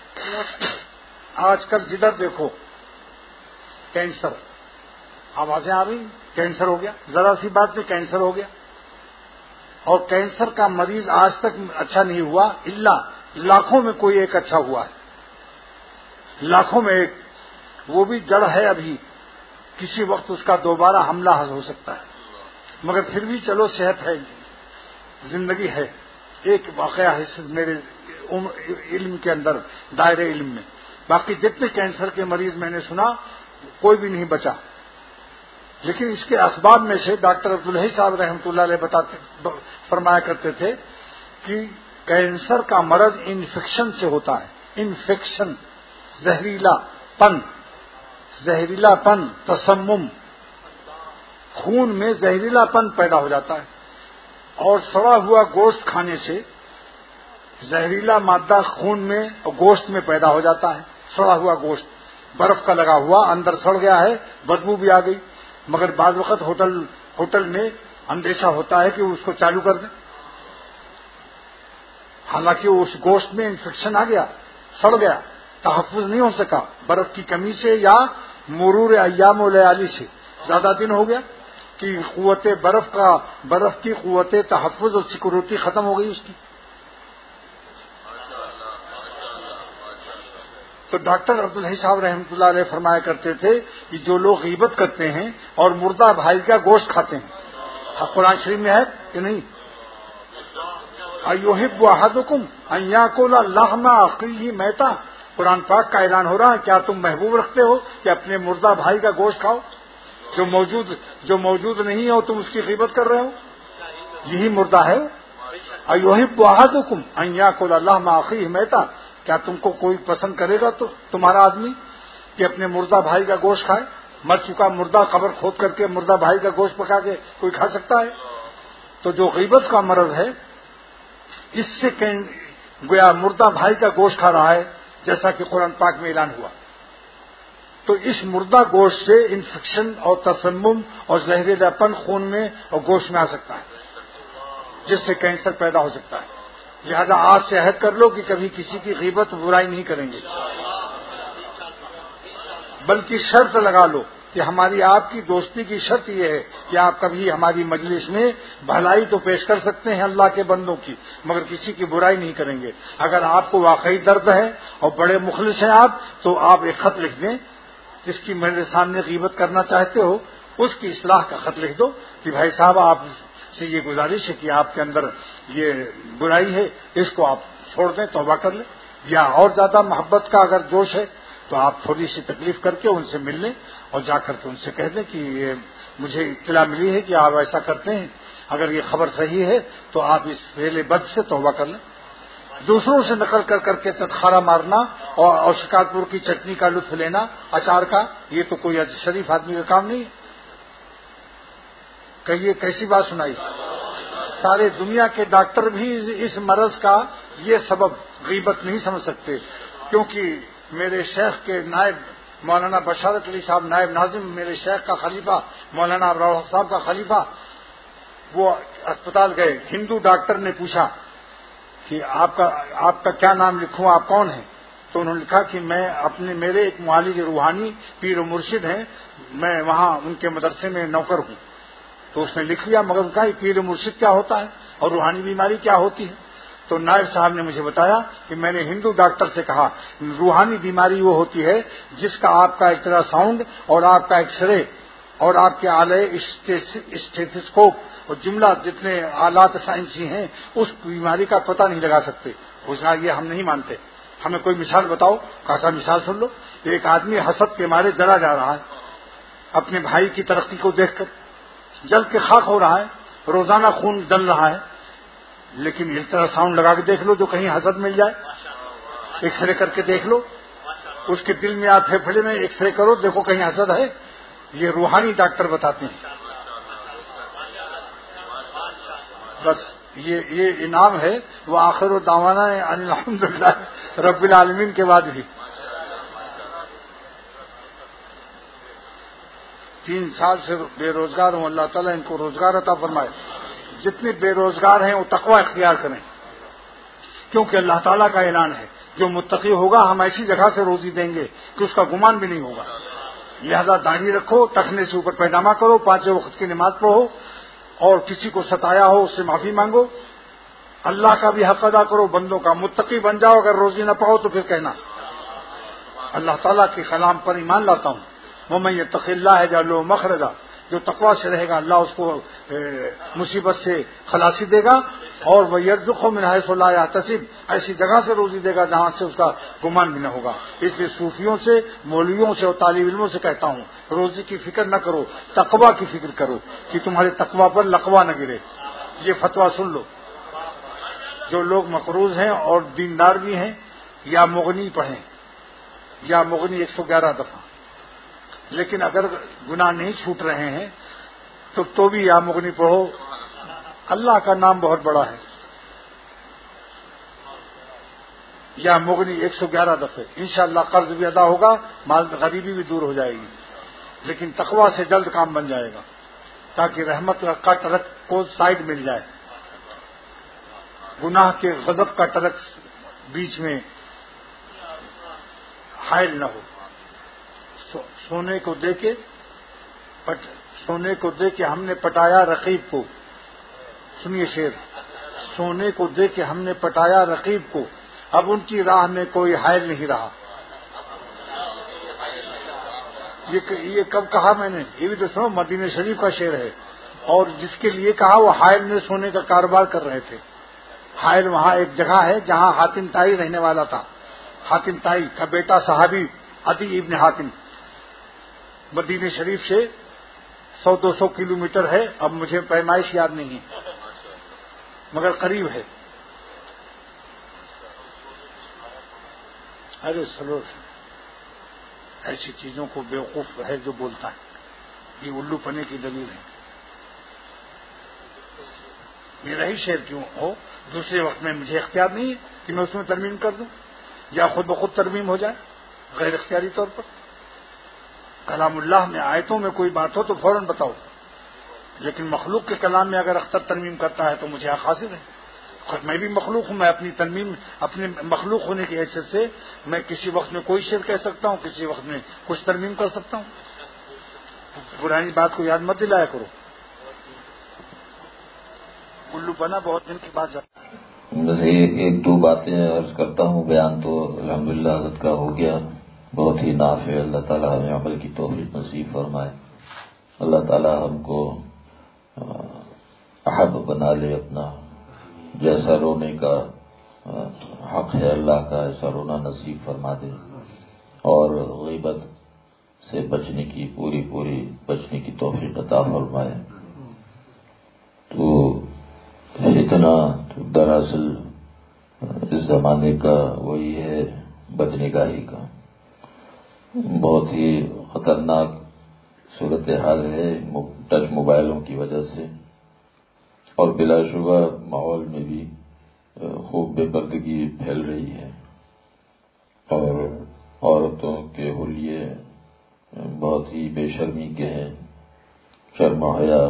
آج کل جدھر دیکھو کینسر، آوازیں آ رہی، کینسر ہو گیا، ذرا سی بات میں کینسر ہو گیا. اور کینسر کا مریض آج تک اچھا نہیں ہوا، الا لاکھوں میں کوئی ایک اچھا ہوا ہے، لاکھوں میں ایک. وہ بھی جڑ ہے، ابھی کسی وقت اس کا دوبارہ حملہ ہو سکتا ہے، مگر پھر بھی چلو صحت ہے. زندگی ہے. ایک واقعہ ہے میرے علم کے اندر، دائرے علم میں. باقی جتنے کینسر کے مریض میں نے سنا کوئی بھی نہیں بچا. لیکن اس کے اسباب میں سے ڈاکٹر عبدالحی صاحب رحمۃ اللہ علیہ فرمایا کرتے تھے کہ کینسر کا مرض انفیکشن سے ہوتا ہے. انفیکشن، زہریلا پن، تسمم، خون میں زہریلا پن پیدا ہو جاتا ہے. اور سڑا ہوا گوشت کھانے سے زہریلا مادہ خون میں اور گوشت میں پیدا ہو جاتا ہے. سڑا ہوا گوشت برف کا لگا ہوا اندر سڑ گیا ہے، بدبو بھی آ گئی، مگر بعض وقت ہوٹل میں اندیشہ ہوتا ہے کہ اس کو چالو کر دیں. حالانکہ اس گوشت میں انفیکشن آ گیا، سڑ گیا، تحفظ نہیں ہو سکا، برف کی کمی سے یا مرور ایام و لیالی سے زیادہ دن ہو گیا کہ برف کی قوت تحفظ اور سیکورٹی ختم ہو گئی اس کی. تو ڈاکٹر عبدالحی صاحب رحمۃ اللہ علیہ فرمایا کرتے تھے کہ جو لوگ غیبت کرتے ہیں اور مردہ بھائی کا گوشت کھاتے ہیں، قرآن شریف میں ہے کہ نہیں؟ ایحب احدکم ان یاکل لحم اخیہ میتا، قرآن پاک کا اعلان ہو رہا ہے، کیا تم محبوب رکھتے ہو کہ اپنے مردہ بھائی کا گوشت کھاؤ جو موجود نہیں ہو، تم اس کی غیبت کر رہے ہو؟ یہی مردہ ہے. ایحب احدکم ان یاکل لحم اخیہ میتا، کیا تم کو کوئی پسند کرے گا تو تمہارا آدمی کہ اپنے مردہ بھائی کا گوشت کھائے؟ مر چکا مردہ قبر کھود کر کے مردہ بھائی کا گوشت پکا کے کوئی کھا سکتا ہے؟ تو جو غیبت کا مرض ہے اس سے گویا مردہ بھائی کا گوشت کھا رہا ہے، جیسا کہ قرآن پاک میں اعلان ہوا. تو اس مردہ گوشت سے انفیکشن اور تسمم اور زہریلا پن خون میں اور گوشت میں آ سکتا ہے، جس سے کینسر پیدا ہو سکتا ہے. لہذا آج سے عہد کر لو کہ کبھی کسی کی غیبت برائی نہیں کریں گے، بلکہ شرط لگا لو کہ ہماری آپ کی دوستی کی شرط یہ ہے کہ آپ کبھی ہماری مجلس میں بھلائی تو پیش کر سکتے ہیں اللہ کے بندوں کی، مگر کسی کی برائی نہیں کریں گے. اگر آپ کو واقعی درد ہے اور بڑے مخلص ہیں آپ، تو آپ ایک خط لکھ دیں، جس کی میرے سامنے غیبت کرنا چاہتے ہو اس کی اصلاح کا خط لکھ دو کہ بھائی صاحب آپ سے یہ گزارش ہے کہ آپ کے اندر یہ برائی ہے، اس کو آپ چھوڑ دیں، توبہ کر لیں. یا اور زیادہ محبت کا اگر جوش ہے تو آپ تھوڑی سی تکلیف کر کے ان سے مل لیں اور جا کر کے ان سے کہہ دیں کہ یہ مجھے اطلاع ملی ہے کہ آپ ایسا کرتے ہیں، اگر یہ خبر صحیح ہے تو آپ اس فعل بد سے توبہ کر لیں. دوسروں سے نقل کر کے تتخارا مارنا اور شکارپور کی چٹنی کا لطف لینا، اچار کا، یہ تو کوئی شریف آدمی کا کام نہیں ہے. کہیے کیسی بات سنائی؟ سارے دنیا کے ڈاکٹر بھی اس مرض کا یہ سبب غیبت نہیں سمجھ سکتے، کیونکہ میرے شیخ کے نائب مولانا بشارت علی صاحب نائب ناظم، میرے شیخ کا خلیفہ مولانا ابراہیم صاحب کا خلیفہ، وہ اسپتال گئے. ہندو ڈاکٹر نے پوچھا کہ آپ کا کیا نام لکھوں، آپ کون ہیں؟ تو انہوں نے لکھا کہ میں میرے ایک معالج روحانی پیر و مرشد ہیں، میں وہاں ان کے مدرسے میں نوکر ہوں. تو اس نے لکھ لیا، مگر کہا یہ پیر و مرشد کیا ہوتا ہے اور روحانی بیماری کیا ہوتی ہے؟ تو نائب صاحب نے مجھے بتایا کہ میں نے ہندو ڈاکٹر سے کہا روحانی بیماری وہ ہوتی ہے جس کا آپ کا الٹرا ساؤنڈ اور آپ کا ایکس رے اور آپ کے آلے اسٹیتھوسکوپ اور جملہ جتنے آلات سائنسی ہیں اس بیماری کا پتہ نہیں لگا سکتے. اس نے یہ ہم نہیں مانتے، ہمیں کوئی مثال بتاؤ. کہا مثال سن لو. ایک آدمی حسد کے مارے جلا جا رہا ہے، اپنے بھائی کی ترقی کو دیکھ کر جل کے خاک ہو رہا ہے، روزانہ خون ڈل رہا ہے، لیکن الٹرا ساؤنڈ لگا کے دیکھ لو جو کہیں حسد مل جائے. ایکس رے کر کے دیکھ لو، اس کے دل میں یا پھیپھڑے میں ایکس رے کرو، دیکھو کہیں حسد ہے. یہ روحانی ڈاکٹر بتاتے ہیں. بس یہ انعام ہے. وہ آخر و دعوانا الحمدللہ رب العالمین کے بعد بھی 3 سال سے بے روزگار ہوں. اللہ تعالیٰ ان کو روزگار عطا فرمائے. جتنے بے روزگار ہیں وہ تقوی اختیار کریں، کیونکہ اللہ تعالیٰ کا اعلان ہے جو متقی ہوگا ہم ایسی جگہ سے روزی دیں گے کہ اس کا گمان بھی نہیں ہوگا. لہذا داڑھی رکھو، ٹخنے سے اوپر پیجامہ کرو، 5 وقت کی نماز پڑھو، اور کسی کو ستایا ہو اس سے معافی مانگو. اللہ کا بھی حق ادا کرو، بندوں کا. متقی بن جاؤ. اگر روزی نہ پاؤ تو پھر کہنا اللہ تعالیٰ کے کلام پر ایمان لاتا ہوں. وَمَن يَتَّقِ اللَّهَ يَجْعَل لَهُ مَخْرَجًا جو تقویٰ سے رہے گا اللہ اس کو مصیبت سے خلاصی دے گا، اور وہ یرزقہ من حیث لا یحتسب، ایسی جگہ سے روزی دے گا جہاں سے اس کا گمان بھی نہ ہوگا۔ اس لیے صوفیوں سے، مولویوں سے اور طالب علموں سے کہتا ہوں روزی کی فکر نہ کرو، تقویٰ کی فکر کرو کہ تمہارے تقویٰ پر لقوہ نہ گرے۔ یہ فتویٰ سن لو، جو لوگ مقروض ہیں اور دیندار بھی ہیں، یا مغنی پڑھیں، یا مغنی 111 دفعہ، لیکن اگر گناہ نہیں چھوٹ رہے ہیں تو بھی یا مغنی پڑھو، اللہ کا نام بہت بڑا ہے۔ یا مغنی 111 دفعے، انشاءاللہ قرض بھی ادا ہوگا، مال غریبی بھی دور ہو جائے گی، لیکن تقویٰ سے جلد کام بن جائے گا تاکہ رحمت کا ٹرک کو سائڈ مل جائے، گناہ کے غضب کا ٹرک بیچ میں حائل نہ ہو۔ سونے کو دے کے ہم نے پٹایا رقیب کو، سنیے شعر، سونے کو دے کے ہم نے پٹایا رقیب کو، اب ان کی راہ میں کوئی حائل نہیں رہا۔ یہ کب کہا میں نے؟ یہ بھی تو سنو، مدینہ شریف کا شعر ہے، اور جس کے لیے کہا وہ حائل میں سونے کا کاروبار کر رہے تھے۔ حائل وہاں ایک جگہ ہے جہاں حاتم طائی رہنے والا تھا، حاتم طائی کا بیٹا صحابی عدی ابن حاتم، مدینہ شریف سے 100-200 کلومیٹر ہے، اب مجھے پیمائش یاد نہیں ہے مگر قریب ہے۔ ارے سلو، ایسی چیزوں کو بیوقوف ہے جو بولتا ہے، یہ الو پنے کی دلیل ہے۔ میرا ہی شعر کیوں ہو، دوسرے وقت میں مجھے اختیار نہیں ہے کہ میں اس میں ترمیم کر دوں یا خود بخود ترمیم ہو جائے غیر اختیاری طور پر۔ کلام اللہ میں آیتوں میں کوئی بات ہو تو فوراً بتاؤ، لیکن مخلوق کے کلام میں اگر اختر ترمیم کرتا ہے تو مجھے حاصل ہے۔ میں بھی مخلوق ہوں، میں اپنی ترمیم، اپنے مخلوق ہونے کی حیثیت سے میں کسی وقت میں کوئی شعر کہہ سکتا ہوں، کسی وقت میں کچھ ترمیم کر سکتا ہوں۔ پرانی بات کو یاد مت دلایا کرو، الو پنا بہت دن کی بات جاتا ہے۔ بس ایک دو باتیں عرض کرتا ہوں، بیان تو الحمدللہ حضرت کا ہو گیا، بہت ہی نافع۔ اللہ تعالیٰ ہمیں عمل کی توفیق نصیب فرمائے، اللہ تعالیٰ ہم کو احب بنا لے اپنا، جیسا رونے کا حق ہے اللہ کا ایسا رونا نصیب فرما دے، اور غیبت سے بچنے کی پوری بچنے کی توفیق عطا فرمائے۔ تو فتنہ تو دراصل اس زمانے کا وہی ہے بدنگاہی کا، بہت ہی خطرناک صورتحال ہے ٹچ موبائلوں کی وجہ سے، اور بلا شبہ ماحول میں بھی خوب بے پردگی پھیل رہی ہے، اور عورتوں کے حلیے بہت ہی بے شرمی کے ہیں، شرم و حیا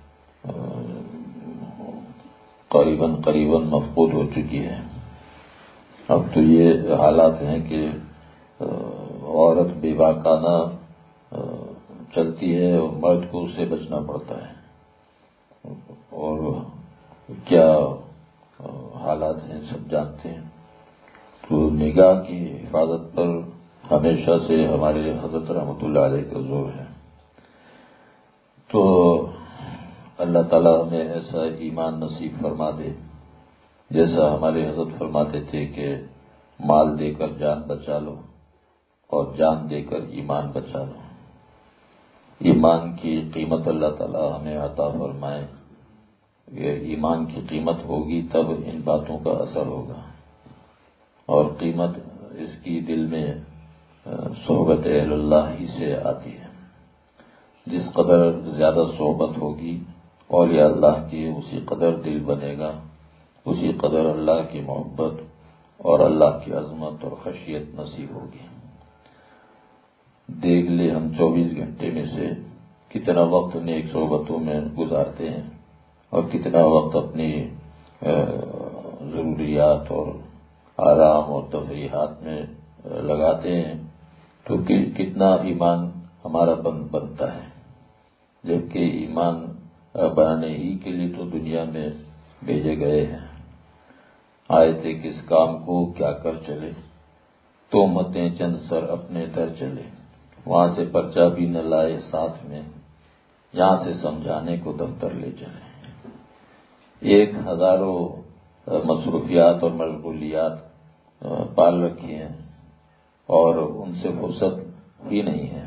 قریباً مفقود ہو چکی ہے۔ اب تو یہ حالات ہیں کہ عورت بے باکانہ چلتی ہے اور مرد کو اس سے بچنا پڑتا ہے، اور کیا حالات ہیں سب جانتے ہیں۔ تو نگاہ کی حفاظت پر ہمیشہ سے ہمارے حضرت رحمۃ اللہ علیہ کا زور ہے۔ تو اللہ تعالیٰ ہمیں ایسا ایمان نصیب فرما دے جیسا ہمارے حضرت فرماتے تھے کہ مال دے کر جان بچا لو اور جان دے کر ایمان بچا لو۔ ایمان کی قیمت اللہ تعالیٰ ہمیں عطا فرمائے، یہ ایمان کی قیمت ہوگی تب ان باتوں کا اثر ہوگا، اور قیمت اس کی دل میں صحبت اہل اللہ ہی سے آتی ہے۔ جس قدر زیادہ صحبت ہوگی اولیاء اللہ کی، اسی قدر دل بنے گا، اسی قدر اللہ کی محبت اور اللہ کی عظمت اور خشیت نصیب ہوگی۔ دیکھ لے ہم 24 گھنٹے میں سے کتنا وقت نیک صحبتوں میں گزارتے ہیں اور کتنا وقت اپنی ضروریات اور آرام اور تفریحات میں لگاتے ہیں، تو کتنا ایمان ہمارا بنتا ہے، جبکہ ایمان بنانے ہی کے لیے تو دنیا میں بھیجے گئے ہیں۔ آئے تھے کس کام کو کیا کر چلے، تہمتیں چند سر اپنے در چلے، وہاں سے پرچہ بھی نہ لائے ساتھ میں، یہاں سے سمجھانے کو دفتر لے چلیں۔ ایک ہزاروں مصروفیات اور مشغولیات پال رکھی ہیں اور ان سے فرصت ہی نہیں ہے۔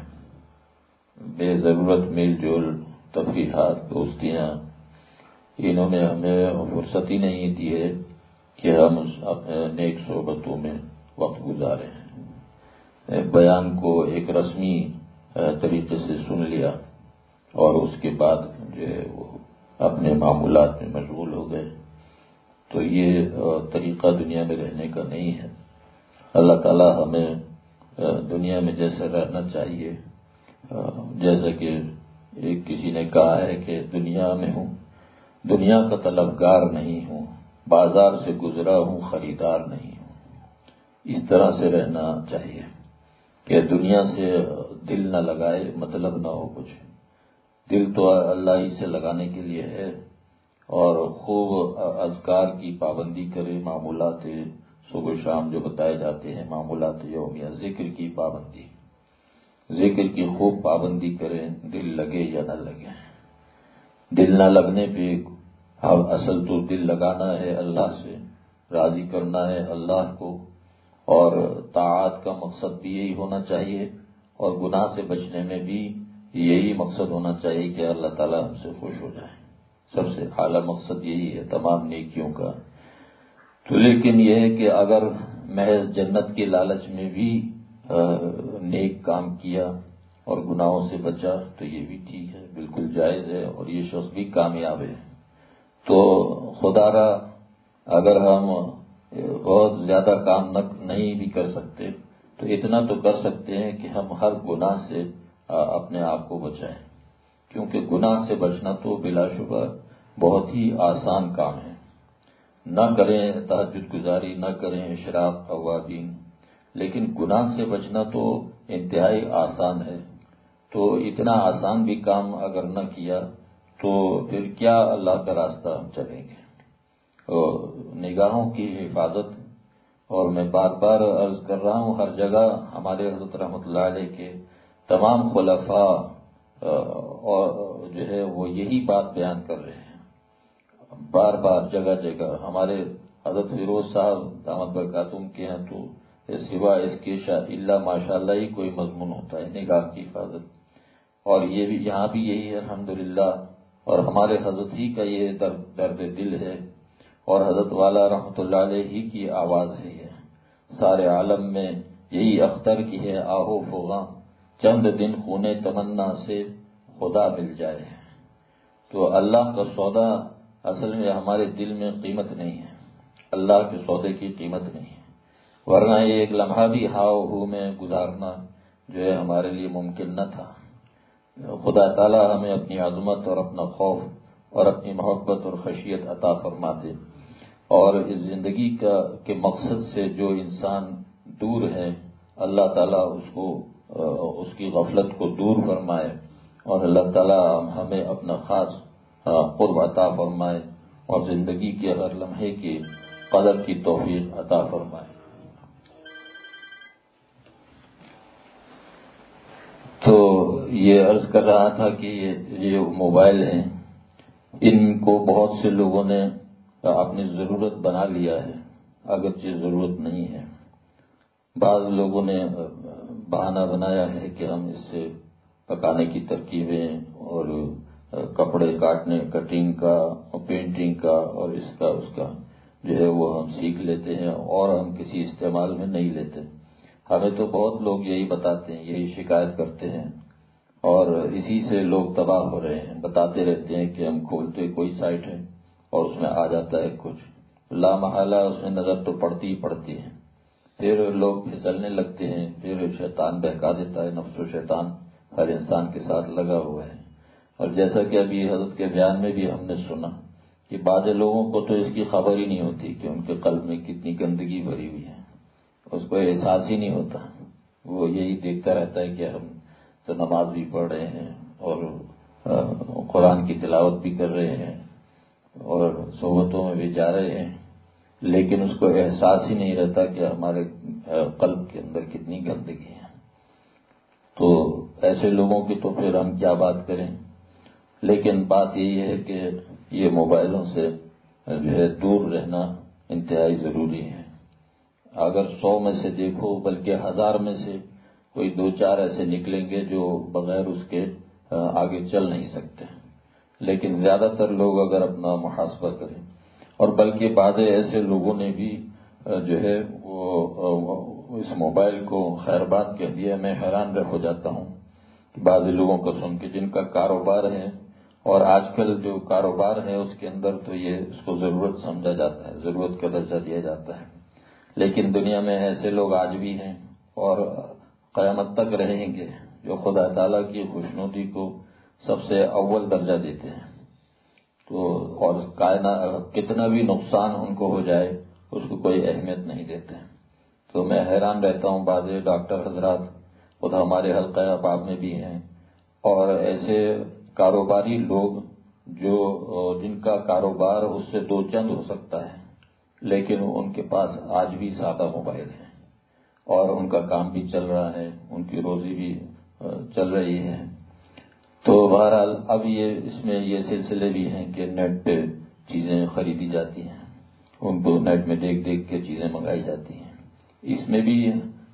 بے ضرورت میل جول، تفریحات، دوستیاں، انہوں نے ہمیں فرصت ہی نہیں دی ہے کہ ہم اپنے نیک صحبتوں میں وقت گزاریں۔ بیان کو ایک رسمی طریقے سے سن لیا اور اس کے بعد جو ہے وہ اپنے معمولات میں مشغول ہو گئے، تو یہ طریقہ دنیا میں رہنے کا نہیں ہے۔ اللہ تعالی ہمیں دنیا میں جیسے رہنا چاہیے، جیسا کہ کسی نے کہا ہے کہ دنیا میں ہوں، دنیا کا طلبگار نہیں ہوں، بازار سے گزرا ہوں، خریدار نہیں ہوں، اس طرح سے رہنا چاہیے کہ دنیا سے دل نہ لگائے، مطلب نہ ہو کچھ۔ دل تو اللہ ہی سے لگانے کے لیے ہے، اور خوب اذکار کی پابندی کرے، معمولات صبح شام جو بتائے جاتے ہیں معمولات یومیہ، ذکر کی پابندی، ذکر کی خوب پابندی کریں، دل لگے یا نہ لگے۔ دل نہ لگنے پہ اصل تو دل لگانا ہے، اللہ سے راضی کرنا ہے اللہ کو، اور طاعات کا مقصد بھی یہی ہونا چاہیے، اور گناہ سے بچنے میں بھی یہی مقصد ہونا چاہیے کہ اللہ تعالیٰ ہم سے خوش ہو جائے۔ سب سے اعلیٰ مقصد یہی ہے تمام نیکیوں کا۔ تو لیکن یہ ہے کہ اگر محض جنت کے لالچ میں بھی نیک کام کیا اور گناہوں سے بچا تو یہ بھی ٹھیک ہے، بالکل جائز ہے، اور یہ شخص بھی کامیاب ہے۔ تو خدا را اگر ہم بہت زیادہ کام نہیں بھی کر سکتے تو اتنا تو کر سکتے ہیں کہ ہم ہر گناہ سے اپنے آپ کو بچائیں، کیونکہ گناہ سے بچنا تو بلا شبہ بہت ہی آسان کام ہے۔ نہ کریں تہجد گزاری، نہ کریں اشراق اوابین، لیکن گناہ سے بچنا تو انتہائی آسان ہے۔ تو اتنا آسان بھی کام اگر نہ کیا تو پھر کیا اللہ کا راستہ ہم چلیں گے۔ اور نگاہوں کی حفاظت، اور میں بار بار عرض کر رہا ہوں، ہر جگہ ہمارے حضرت رحمۃ اللہ علیہ کے تمام خلفاء اور جو ہے وہ یہی بات بیان کر رہے ہیں، بار بار جگہ جگہ۔ ہمارے حضرت فیروز صاحب دامت برکاتہم کے ہیں تو سوا اس کے الا ماشاء اللہ ہی کوئی مضمون ہوتا ہے نگاہ کی حفاظت، اور یہ بھی یہاں بھی یہی ہے الحمدللہ، اور ہمارے حضرت ہی کا یہ درد دل ہے، اور حضرت والا رحمۃ اللہ علیہ ہی کی آواز ہے یہ، سارے عالم میں یہی اختر کی ہے آہو فغاں، چند دن خونے تمنا سے خدا مل جائے۔ تو اللہ کا سودا اصل میں ہمارے دل میں قیمت نہیں ہے، اللہ کے سودے کی قیمت نہیں ہے، ورنہ یہ ایک لمحہ بھی ہاؤ ہو میں گزارنا جو ہے ہمارے لیے ممکن نہ تھا۔ خدا تعالی ہمیں اپنی عظمت اور اپنا خوف اور اپنی محبت اور خشیت عطا فرماتے، اور اس زندگی کے مقصد سے جو انسان دور ہے اللہ تعالیٰ اس کی غفلت کو دور فرمائے، اور اللہ تعالیٰ ہمیں اپنا خاص قرب عطا فرمائے، اور زندگی کے ہر لمحے کی قدر کی توفیق عطا فرمائے۔ تو یہ عرض کر رہا تھا کہ یہ موبائل ہیں، ان کو بہت سے لوگوں نے اپنی ضرورت بنا لیا ہے، اگرچہ ضرورت نہیں ہے۔ بعض لوگوں نے بہانہ بنایا ہے کہ ہم اس سے پکانے کی ترکیبیں اور کپڑے کاٹنے، کٹنگ کا، پینٹنگ کا، اور اس کا جو ہے وہ ہم سیکھ لیتے ہیں، اور ہم کسی استعمال میں نہیں لیتے۔ ہمیں تو بہت لوگ یہی بتاتے ہیں، یہی شکایت کرتے ہیں، اور اسی سے لوگ تباہ ہو رہے ہیں۔ بتاتے رہتے ہیں کہ ہم کھولتے کوئی سائٹ ہے اور اس میں آ جاتا ہے کچھ، لا محالہ اس میں نظر تو پڑتی ہی پڑتی ہے، پھر لوگ پھسلنے لگتے ہیں، پھر شیطان بہکا دیتا ہے، نفس و شیطان ہر انسان کے ساتھ لگا ہوا ہے۔ اور جیسا کہ ابھی حضرت کے بیان میں بھی ہم نے سنا کہ بعض لوگوں کو تو اس کی خبر ہی نہیں ہوتی کہ ان کے قلب میں کتنی گندگی بھری ہوئی ہے، اس کو احساس ہی نہیں ہوتا، وہ یہی دیکھتا رہتا ہے کہ ہم تو نماز بھی پڑھ رہے ہیں اور قرآن کی تلاوت بھی کر رہے ہیں اور صحبتوں میں بھی جا رہے ہیں، لیکن اس کو احساس ہی نہیں رہتا کہ ہمارے قلب کے اندر کتنی گندگی ہے۔ تو ایسے لوگوں کی تو پھر ہم کیا بات کریں۔ لیکن بات یہی ہے کہ یہ موبائلوں سے جو ہے دور رہنا انتہائی ضروری ہے. اگر 100 میں سے دیکھو بلکہ 1000 میں سے کوئی 2-4 ایسے نکلیں گے جو بغیر اس کے آگے چل نہیں سکتے. لیکن زیادہ تر لوگ اگر اپنا محاسبہ کریں، اور بلکہ بعض ایسے لوگوں نے بھی جو ہے وہ اس موبائل کو خیر بات کہہ دیا. میں حیران ہو جاتا ہوں کہ بعض لوگوں کو سن کے جن کا کاروبار ہے، اور آج کل جو کاروبار ہے اس کے اندر تو یہ اس کو ضرورت سمجھا جاتا ہے، ضرورت کا درجہ دیا جاتا ہے. لیکن دنیا میں ایسے لوگ آج بھی ہیں اور قیامت تک رہیں گے جو خدا تعالیٰ کی خوشنودی کو سب سے اول درجہ دیتے ہیں. تو اور کائنات کتنا بھی نقصان ان کو ہو جائے اس کو کوئی اہمیت نہیں دیتے. تو میں حیران رہتا ہوں، بعض ڈاکٹر حضرات خود ہمارے حلقہ احباب میں بھی ہیں، اور ایسے کاروباری لوگ جو جن کا کاروبار اس سے 2 چند ہو سکتا ہے، لیکن ان کے پاس آج بھی سادہ موبائل ہے اور ان کا کام بھی چل رہا ہے، ان کی روزی بھی چل رہی ہے. تو بہرحال اب اس میں یہ سلسلے بھی ہیں کہ نیٹ پہ چیزیں خریدی جاتی ہیں، ان کو نیٹ میں دیکھ دیکھ کے چیزیں منگائی جاتی ہیں. اس میں بھی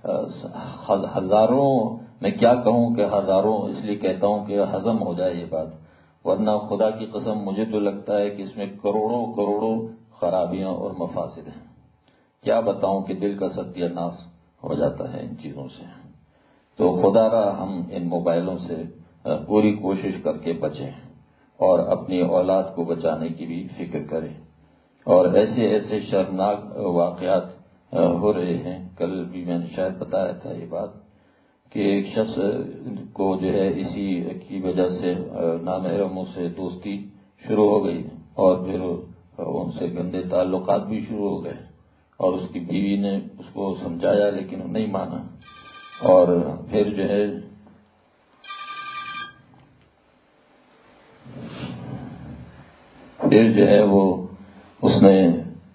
ہزاروں، میں کیا کہوں کہ ہزاروں، اس لیے کہتا ہوں کہ ہضم ہو جائے یہ بات، ورنہ خدا کی قسم مجھے تو لگتا ہے کہ اس میں کروڑوں کروڑوں خرابیاں اور مفاسد ہیں. کیا بتاؤں کہ دل کا ستیہ ناش ہو جاتا ہے ان چیزوں سے. تو خدا را ہم ان موبائلوں سے پوری کوشش کر کے بچیں اور اپنی اولاد کو بچانے کی بھی فکر کریں. اور ایسے ایسے شرمناک واقعات ہو رہے ہیں. کل بھی میں نے شاید بتایا تھا یہ بات کہ ایک شخص کو جو ہے اسی کی وجہ سے نامحرموں سے دوستی شروع ہو گئی، اور پھر ان سے گندے تعلقات بھی شروع ہو گئے، اور اس کی بیوی نے اس کو سمجھایا لیکن وہ نہیں مانا، اور پھر جو ہے وہ اس نے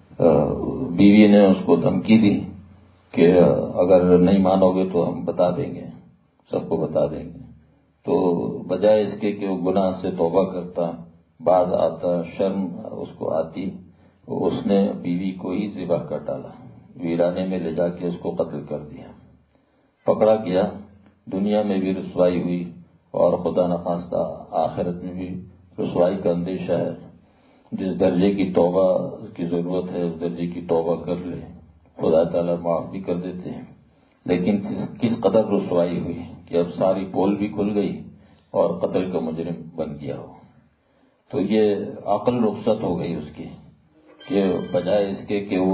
بیوی نے اس کو دھمکی دی کہ اگر نہیں مانو گے تو ہم بتا دیں گے، سب کو بتا دیں گے. تو بجائے اس کے کہ وہ گناہ سے توبہ کرتا، باز آتا، شرم اس کو آتی، اس نے بیوی کو ہی ذبح کر ڈالا، ویرانے میں لے جا کے اس کو قتل کر دیا. پکڑا گیا، دنیا میں بھی رسوائی ہوئی، اور خدا نخواستہ آخرت میں بھی رسوائی کا اندیشہ ہے. جس درجے کی توبہ کی ضرورت ہے اس درجے کی توبہ کر لے، خدا تعالیٰ معاف بھی کر دیتے ہیں. لیکن کس قدر رسوائی ہوئی کہ اب ساری پول بھی کھل گئی اور قتل کا مجرم بن گیا ہو. تو یہ عقل رخصت ہو گئی اس کی کہ بجائے اس کے کہ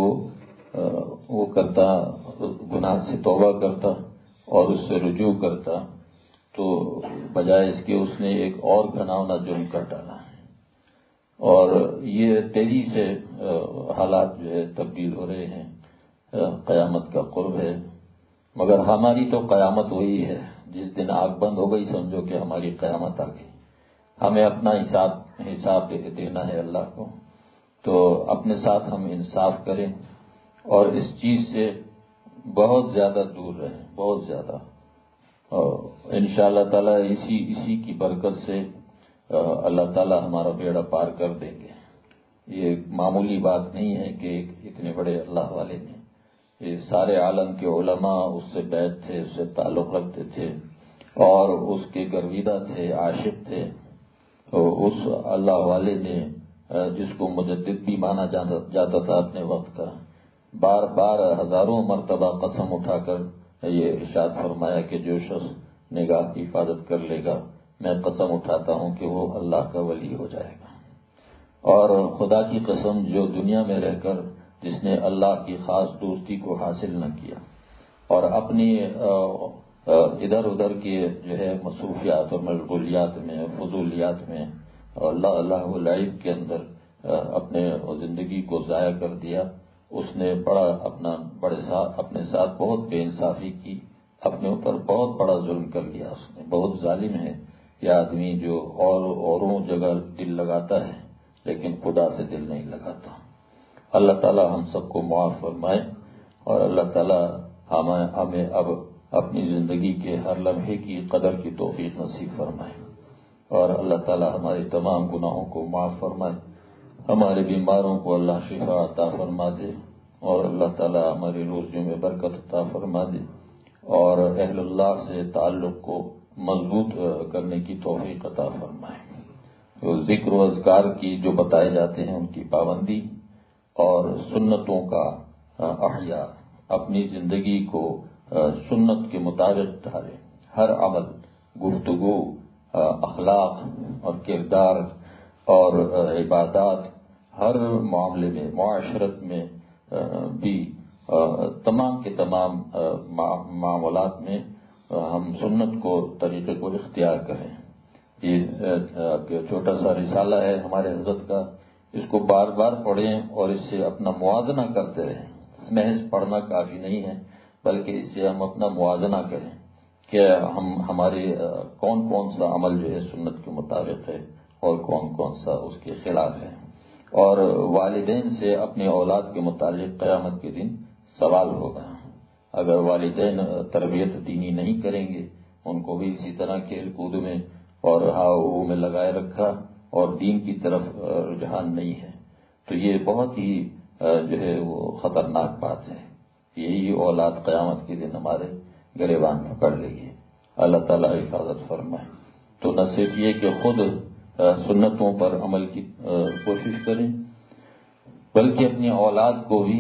وہ کرتا، گناہ سے توبہ کرتا اور اس سے رجوع کرتا، تو بجائے اس کے اس نے ایک اور گھناؤنا جرم کر ڈالا. اور یہ تیزی سے حالات جو ہے تبدیل ہو رہے ہیں. قیامت کا قرب ہے، مگر ہماری تو قیامت وہی ہے جس دن آنکھ بند ہو گئی سمجھو کہ ہماری قیامت آ گئی. ہمیں اپنا حساب دینا ہے اللہ کو. تو اپنے ساتھ ہم انصاف کریں اور اس چیز سے بہت زیادہ دور رہیں، بہت زیادہ. انشاءاللہ تعالی اسی کی برکت سے اللہ تعالی ہمارا بیڑا پار کر دیں گے. یہ معمولی بات نہیں ہے کہ اتنے بڑے اللہ والے نے، یہ سارے عالم کے علماء اس سے بیعت تھے، اس سے تعلق رکھتے تھے اور اس کے گرویدہ تھے، عاشق تھے. اس اللہ والے نے جس کو مجدد بھی مانا جاتا تھا اپنے وقت کا، بار بار ہزاروں مرتبہ قسم اٹھا کر یہ ارشاد فرمایا کہ جو شخص نگاہ کی حفاظت کر لے گا میں قسم اٹھاتا ہوں کہ وہ اللہ کا ولی ہو جائے گا. اور خدا کی قسم جو دنیا میں رہ کر جس نے اللہ کی خاص دوستی کو حاصل نہ کیا اور اپنی ادھر ادھر کی جو ہے مصروفیات اور مشغولیات میں، فضولیات میں اور اللہ لعب کے اندر اپنے زندگی کو ضائع کر دیا، اس نے اپنے ساتھ بہت بے انصافی کی، اپنے اوپر بہت بڑا ظلم کر لیا. اس نے بہت ظالم ہے یہ آدمی جو اوروں جگہ دل لگاتا ہے لیکن خدا سے دل نہیں لگاتا. اللہ تعالی ہم سب کو معاف فرمائے اور اللہ تعالی ہمیں اب اپنی زندگی کے ہر لمحے کی قدر کی توفیق نصیب فرمائے. اور اللہ تعالی ہماری تمام گناہوں کو معاف فرمائے، ہمارے بیماروں کو اللہ شفا عطا فرما دے، اور اللہ تعالی ہماری روزیوں میں برکت عطا فرما دے، اور اہل اللہ سے تعلق کو مضبوط کرنے کی توفیق عطا فرمائے۔ تو ذکر و اذکار کی جو بتائے جاتے ہیں ان کی پابندی، اور سنتوں کا احیاء، اپنی زندگی کو سنت کے مطابق ڈھالیں۔ ہر عمل، گفتگو، اخلاق اور کردار اور عبادات، ہر معاملے میں، معاشرت میں بھی، تمام کے تمام معاملات میں ہم سنت کو، طریقے کو اختیار کریں۔ یہ چھوٹا سا رسالہ ہے ہمارے حضرت کا، اس کو بار بار پڑھیں اور اس سے اپنا موازنہ کرتے رہیں۔ محض پڑھنا کافی نہیں ہے، بلکہ اس سے ہم اپنا موازنہ کریں کہ ہمارے کون کون سا عمل جو ہے سنت کے مطابق ہے اور کون کون سا اس کے خلاف ہے۔ اور والدین سے اپنے اولاد کے متعلق قیامت کے دن سوال ہوگا۔ اگر والدین تربیت دینی نہیں کریں گے، ان کو بھی اسی طرح کھیل کود میں اور ہاؤ میں لگائے رکھا اور دین کی طرف رجحان نہیں ہے، تو یہ بہت ہی جو ہے وہ خطرناک بات ہے۔ یہی اولاد قیامت کے دن ہمارے گریبان پکڑ لے گی۔ اللہ تعالیٰ حفاظت فرمائے۔ تو نہ صرف یہ کہ خود سنتوں پر عمل کی کوشش کریں، بلکہ اپنی اولاد کو بھی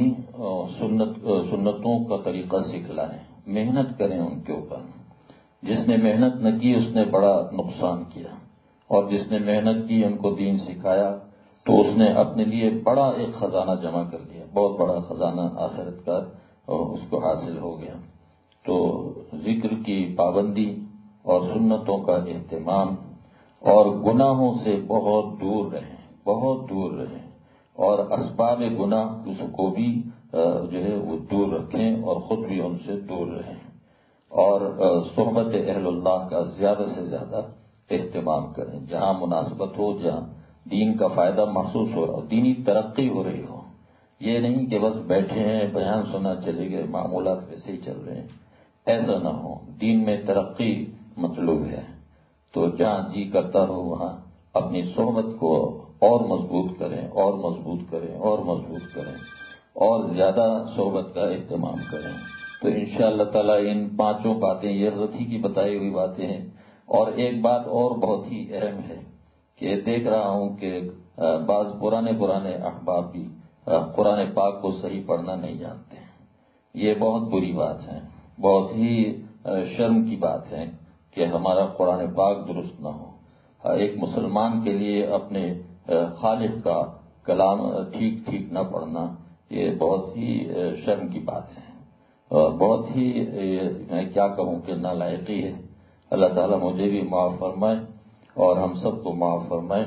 سنتوں کا طریقہ سکھلائیں، محنت کریں ان کے اوپر۔ جس نے محنت نہ کی اس نے بڑا نقصان کیا، اور جس نے محنت کی، ان کو دین سکھایا، تو اس نے اپنے لیے بڑا ایک خزانہ جمع کر لیا، بہت بڑا خزانہ آخرت کا اس کو حاصل ہو گیا۔ تو ذکر کی پابندی اور سنتوں کا اہتمام، اور گناہوں سے بہت دور رہیں، بہت دور رہیں، اور اسباب گناہ اس کو بھی جو ہے وہ دور رکھیں اور خود بھی ان سے دور رہیں، اور صحبت اہل اللہ کا زیادہ سے زیادہ اہتمام کریں۔ جہاں مناسبت ہو، جہاں دین کا فائدہ محسوس ہو رہا ہو، دینی ترقی ہو رہی ہو، یہ نہیں کہ بس بیٹھے ہیں، بیان سنا چلے گئے، معمولات ویسے ہی چل رہے ہیں، ایسا نہ ہو۔ دین میں ترقی مطلوب ہے، تو جہاں جی کرتا ہو وہاں اپنی صحبت کو اور مضبوط کریں، اور مضبوط کریں، اور مضبوط کریں، اور زیادہ صحبت کا اہتمام کریں۔ تو انشاءاللہ تعالیٰ ان پانچوں باتیں یہ حضرت ہی کی بتائی ہوئی باتیں ہیں۔ اور ایک بات اور بہت ہی اہم ہے کہ دیکھ رہا ہوں کہ بعض پرانے احباب بھی قرآن پاک کو صحیح پڑھنا نہیں جانتے ہیں۔ یہ بہت بری بات ہے، بہت ہی شرم کی بات ہے کہ ہمارا قرآن پاک درست نہ ہو۔ ایک مسلمان کے لیے اپنے خالق کا کلام ٹھیک نہ پڑھنا، یہ بہت ہی شرم کی بات ہے، بہت ہی میں کیا کہوں کہ نالائقی ہے۔ اللہ تعالیٰ مجھے بھی معاف فرمائے اور ہم سب کو معاف فرمائے۔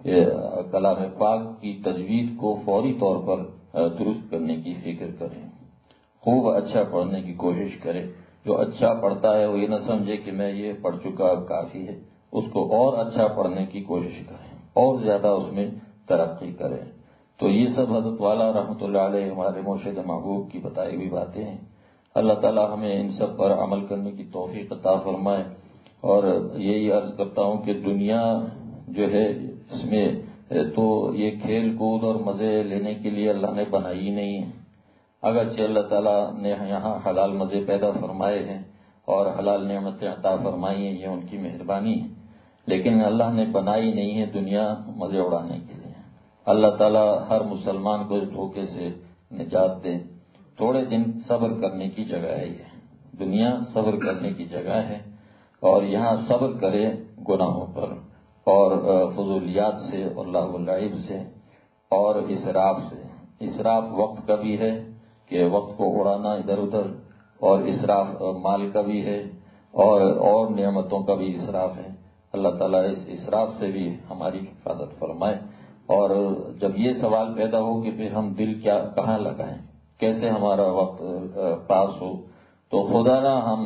کلام پاک کی تجوید کو فوری طور پر درست کرنے کی فکر کریں، خوب اچھا پڑھنے کی کوشش کریں۔ جو اچھا پڑھتا ہے وہ یہ نہ سمجھے کہ میں یہ پڑھ چکا اب کافی ہے، اس کو اور اچھا پڑھنے کی کوشش کریں، اور زیادہ اس میں ترقی کریں۔ تو یہ سب حضرت والا رحمۃ اللہ علیہ ہمارے مرشد محبوب کی بتائی ہوئی باتیں ہیں۔ اللہ تعالیٰ ہمیں ان سب پر عمل کرنے کی توفیق عطا فرمائے۔ اور یہی عرض کرتا ہوں کہ دنیا جو ہے اس میں تو یہ کھیل کود اور مزے لینے کے لیے اللہ نے بنائی ہی نہیں ہے۔ اگرچہ اللہ تعالیٰ نے یہاں حلال مزے پیدا فرمائے ہیں اور حلال نعمتیں عطا فرمائی ہیں، یہ ان کی مہربانی ہے، لیکن اللہ نے بنائی نہیں ہے دنیا مزے اڑانے کے لیے۔ اللہ تعالیٰ ہر مسلمان کو اس دھوکے سے نجات دے۔ تھوڑے دن صبر کرنے کی جگہ ہے، یہ دنیا صبر کرنے کی جگہ ہے، اور یہاں صبر کرے گناہوں پر اور فضولیات سے اور لہو و لعب سے اور اسراف سے۔ اسراف وقت کا بھی ہے کہ وقت کو اڑانا ادھر ادھر، اور اسراف مال کا بھی ہے، اور نعمتوں کا بھی اسراف ہے۔ اللہ تعالیٰ اس اسراف سے بھی ہماری حفاظت فرمائے۔ اور جب یہ سوال پیدا ہو کہ پھر ہم دل کہاں لگائیں، کیسے ہمارا وقت پاس ہو، تو خدا نہ ہم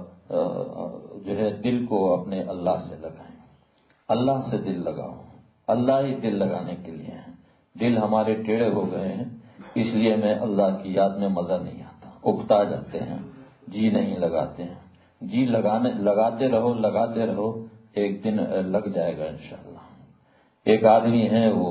جو ہے دل کو اپنے اللہ سے لگائیں، اللہ سے دل لگاؤ، اللہ ہی دل لگانے کے لیے ہے۔ دل ہمارے ٹیڑھے ہو گئے ہیں، اس لیے میں اللہ کی یاد میں مزہ نہیں آتا، اکتا جاتے ہیں، جی نہیں لگاتے ہیں۔ جی لگاتے رہو، ایک دن لگ جائے گا انشاءاللہ۔ ایک آدمی ہے وہ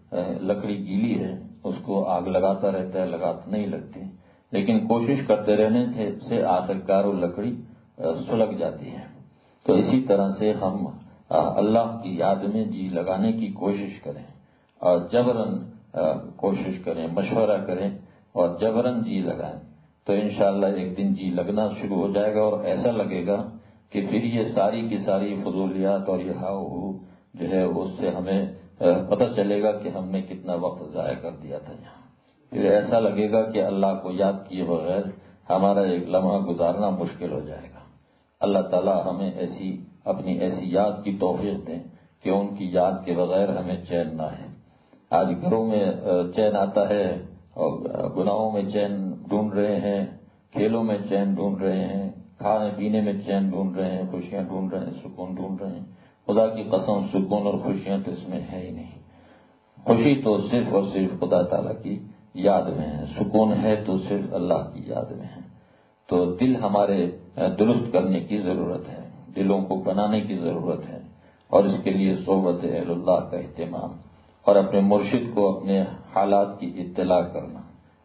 لکڑی گیلی ہے، اس کو آگ لگاتا رہتا ہے، لگاتا نہیں لگتی، لیکن کوشش کرتے رہنے سے آخرکار وہ لکڑی سلگ جاتی ہے۔ تو اسی طرح سے ہم اللہ کی یاد میں جی لگانے کی کوشش کریں اور جبراً کوشش کریں، مشورہ کریں اور جبراً جی لگائیں، تو انشاءاللہ ایک دن جی لگنا شروع ہو جائے گا، اور ایسا لگے گا کہ پھر یہ ساری کی ساری فضولیات اور یہ ہاؤ جو ہے اس سے ہمیں پتہ چلے گا کہ ہم نے کتنا وقت ضائع کر دیا تھا یہاں۔ پھر ایسا لگے گا کہ اللہ کو یاد کیے بغیر ہمارا ایک لمحہ گزارنا مشکل ہو جائے گا۔ اللہ تعالی ہمیں اپنی ایسی یاد کی توفیق دیں کہ ان کی یاد کے بغیر ہمیں چین نہ ہے۔ آج گھروں میں چین آتا ہے اور گناہوں میں چین ڈھونڈ رہے ہیں، کھیلوں میں چین ڈھونڈ رہے ہیں، کھانے پینے میں چین ڈھونڈ رہے ہیں، خوشیاں ڈھونڈ رہے ہیں، سکون ڈھونڈ رہے ہیں۔ خدا کی قسم سکون اور خوشیاں تو اس میں ہے ہی نہیں۔ خوشی تو صرف اور صرف خدا تعالیٰ کی یاد میں ہے، سکون ہے تو صرف اللہ کی یاد میں ہے۔ تو دل ہمارے درست کرنے کی ضرورت ہے، دلوں کو بنانے کی ضرورت ہے، اور اس کے لیے صحبت اہل اللہ کا اہتمام اور اپنے مرشد کو اپنے حالات کی اطلاع کرنا۔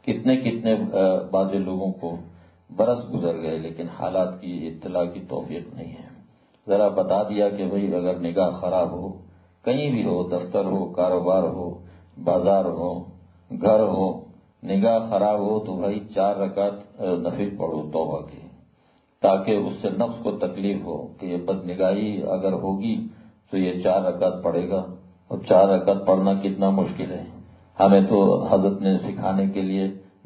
کتنے بعض لوگوں کو برس گزر گئے لیکن حالات کی اطلاع کی توفیق نہیں ہے۔ ذرا بتا دیا کہ بھئی اگر نگاہ خراب ہو، کہیں بھی ہو، دفتر ہو، کاروبار ہو، بازار ہو، گھر ہو، نگاہ خراب ہو تو بھائی 4 رکعت نفل پڑھو توبہ کی، تاکہ اس سے نفس کو تکلیف ہو کہ یہ بد نگاہی اگر ہوگی تو یہ 4 رکعت پڑھے گا، اور 4 رکعت پڑھنا کتنا مشکل ہے۔ ہمیں تو حضرت نے سکھانے کے لیے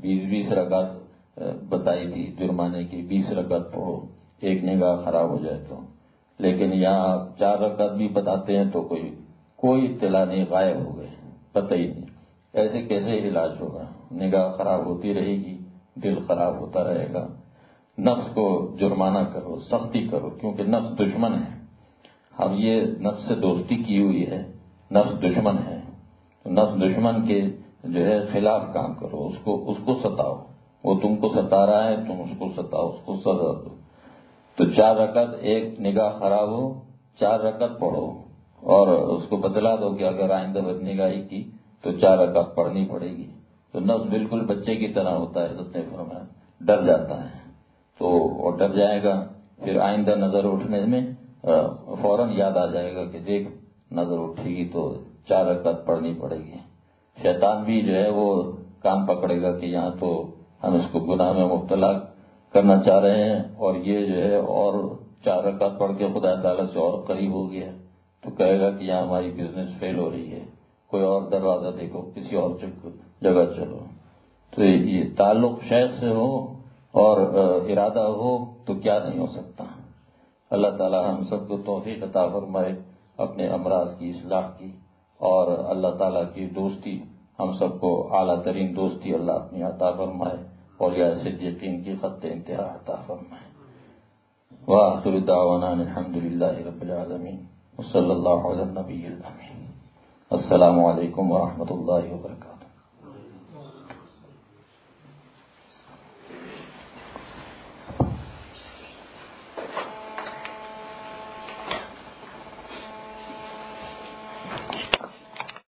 20 رکعت بتائی تھی جرمانے کی، 20 رکعت پڑھو ایک نگاہ خراب ہو جائے تو، لیکن یہاں 4 رکعت بھی بتاتے ہیں تو کوئی اطلاع نہیں، غائب ہو گئے، پتہ ہی نہیں۔ ایسے کیسے علاج ہوگا؟ نگاہ خراب ہوتی رہے گی، دل خراب ہوتا رہے گا۔ نفس کو جرمانہ کرو، سختی کرو، کیونکہ نفس دشمن ہے۔ اب یہ نفس سے دوستی کی ہوئی ہے، نفس دشمن ہے، تو نفس دشمن کے جو ہے خلاف کام کرو، اس کو ستاؤ، وہ تم کو ستا رہا ہے، تم اس کو ستاؤ، اس کو سزا دو۔ تو 4 رکعت، ایک نگاہ خراب ہو 4 رکعت پڑھو، اور اس کو بتلا دو کہ اگر آئندہ بد نگاہی کی تو 4 رکعت پڑھنی پڑے گی۔ تو نفس بالکل بچے کی طرح ہوتا ہے، حضرت نے فرمایا، ڈر جاتا ہے، تو وہ ڈر جائے گا، پھر آئندہ نظر اٹھنے میں فوراً یاد آ جائے گا کہ دیکھ نظر اٹھے گی تو 4 رکعت پڑھنی پڑے گی۔ شیطان بھی جو ہے وہ کام پکڑے گا کہ یہاں تو ہم اس کو گناہ میں مبتلا کرنا چاہ رہے ہیں، اور یہ جو ہے اور 4 رکعت پڑھ کے خدا تعالیٰ سے اور قریب ہو گیا، تو کہے گا کہ یہاں ہماری بزنس فیل ہو رہی ہے، کوئی اور دروازہ دیکھو، کسی اور جگہ چلو۔ تو یہ تعلق شیخ سے ہو اور ارادہ ہو تو کیا نہیں ہو سکتا۔ اللہ تعالیٰ ہم سب کو توفیق عطا فرمائے اپنے امراض کی اصلاح کی، اور اللہ تعالیٰ کی دوستی ہم سب کو اعلیٰ ترین دوستی اللہ اپنی عطا فرمائے، اولیاء صدیقین کی خط انتہا عطا فرمائے۔ وآخر دعوانا الحمد للہ رب العالمین، وصلی اللہ علی النبی الامین۔ السلام علیکم ورحمۃ اللہ وبرکاتہ۔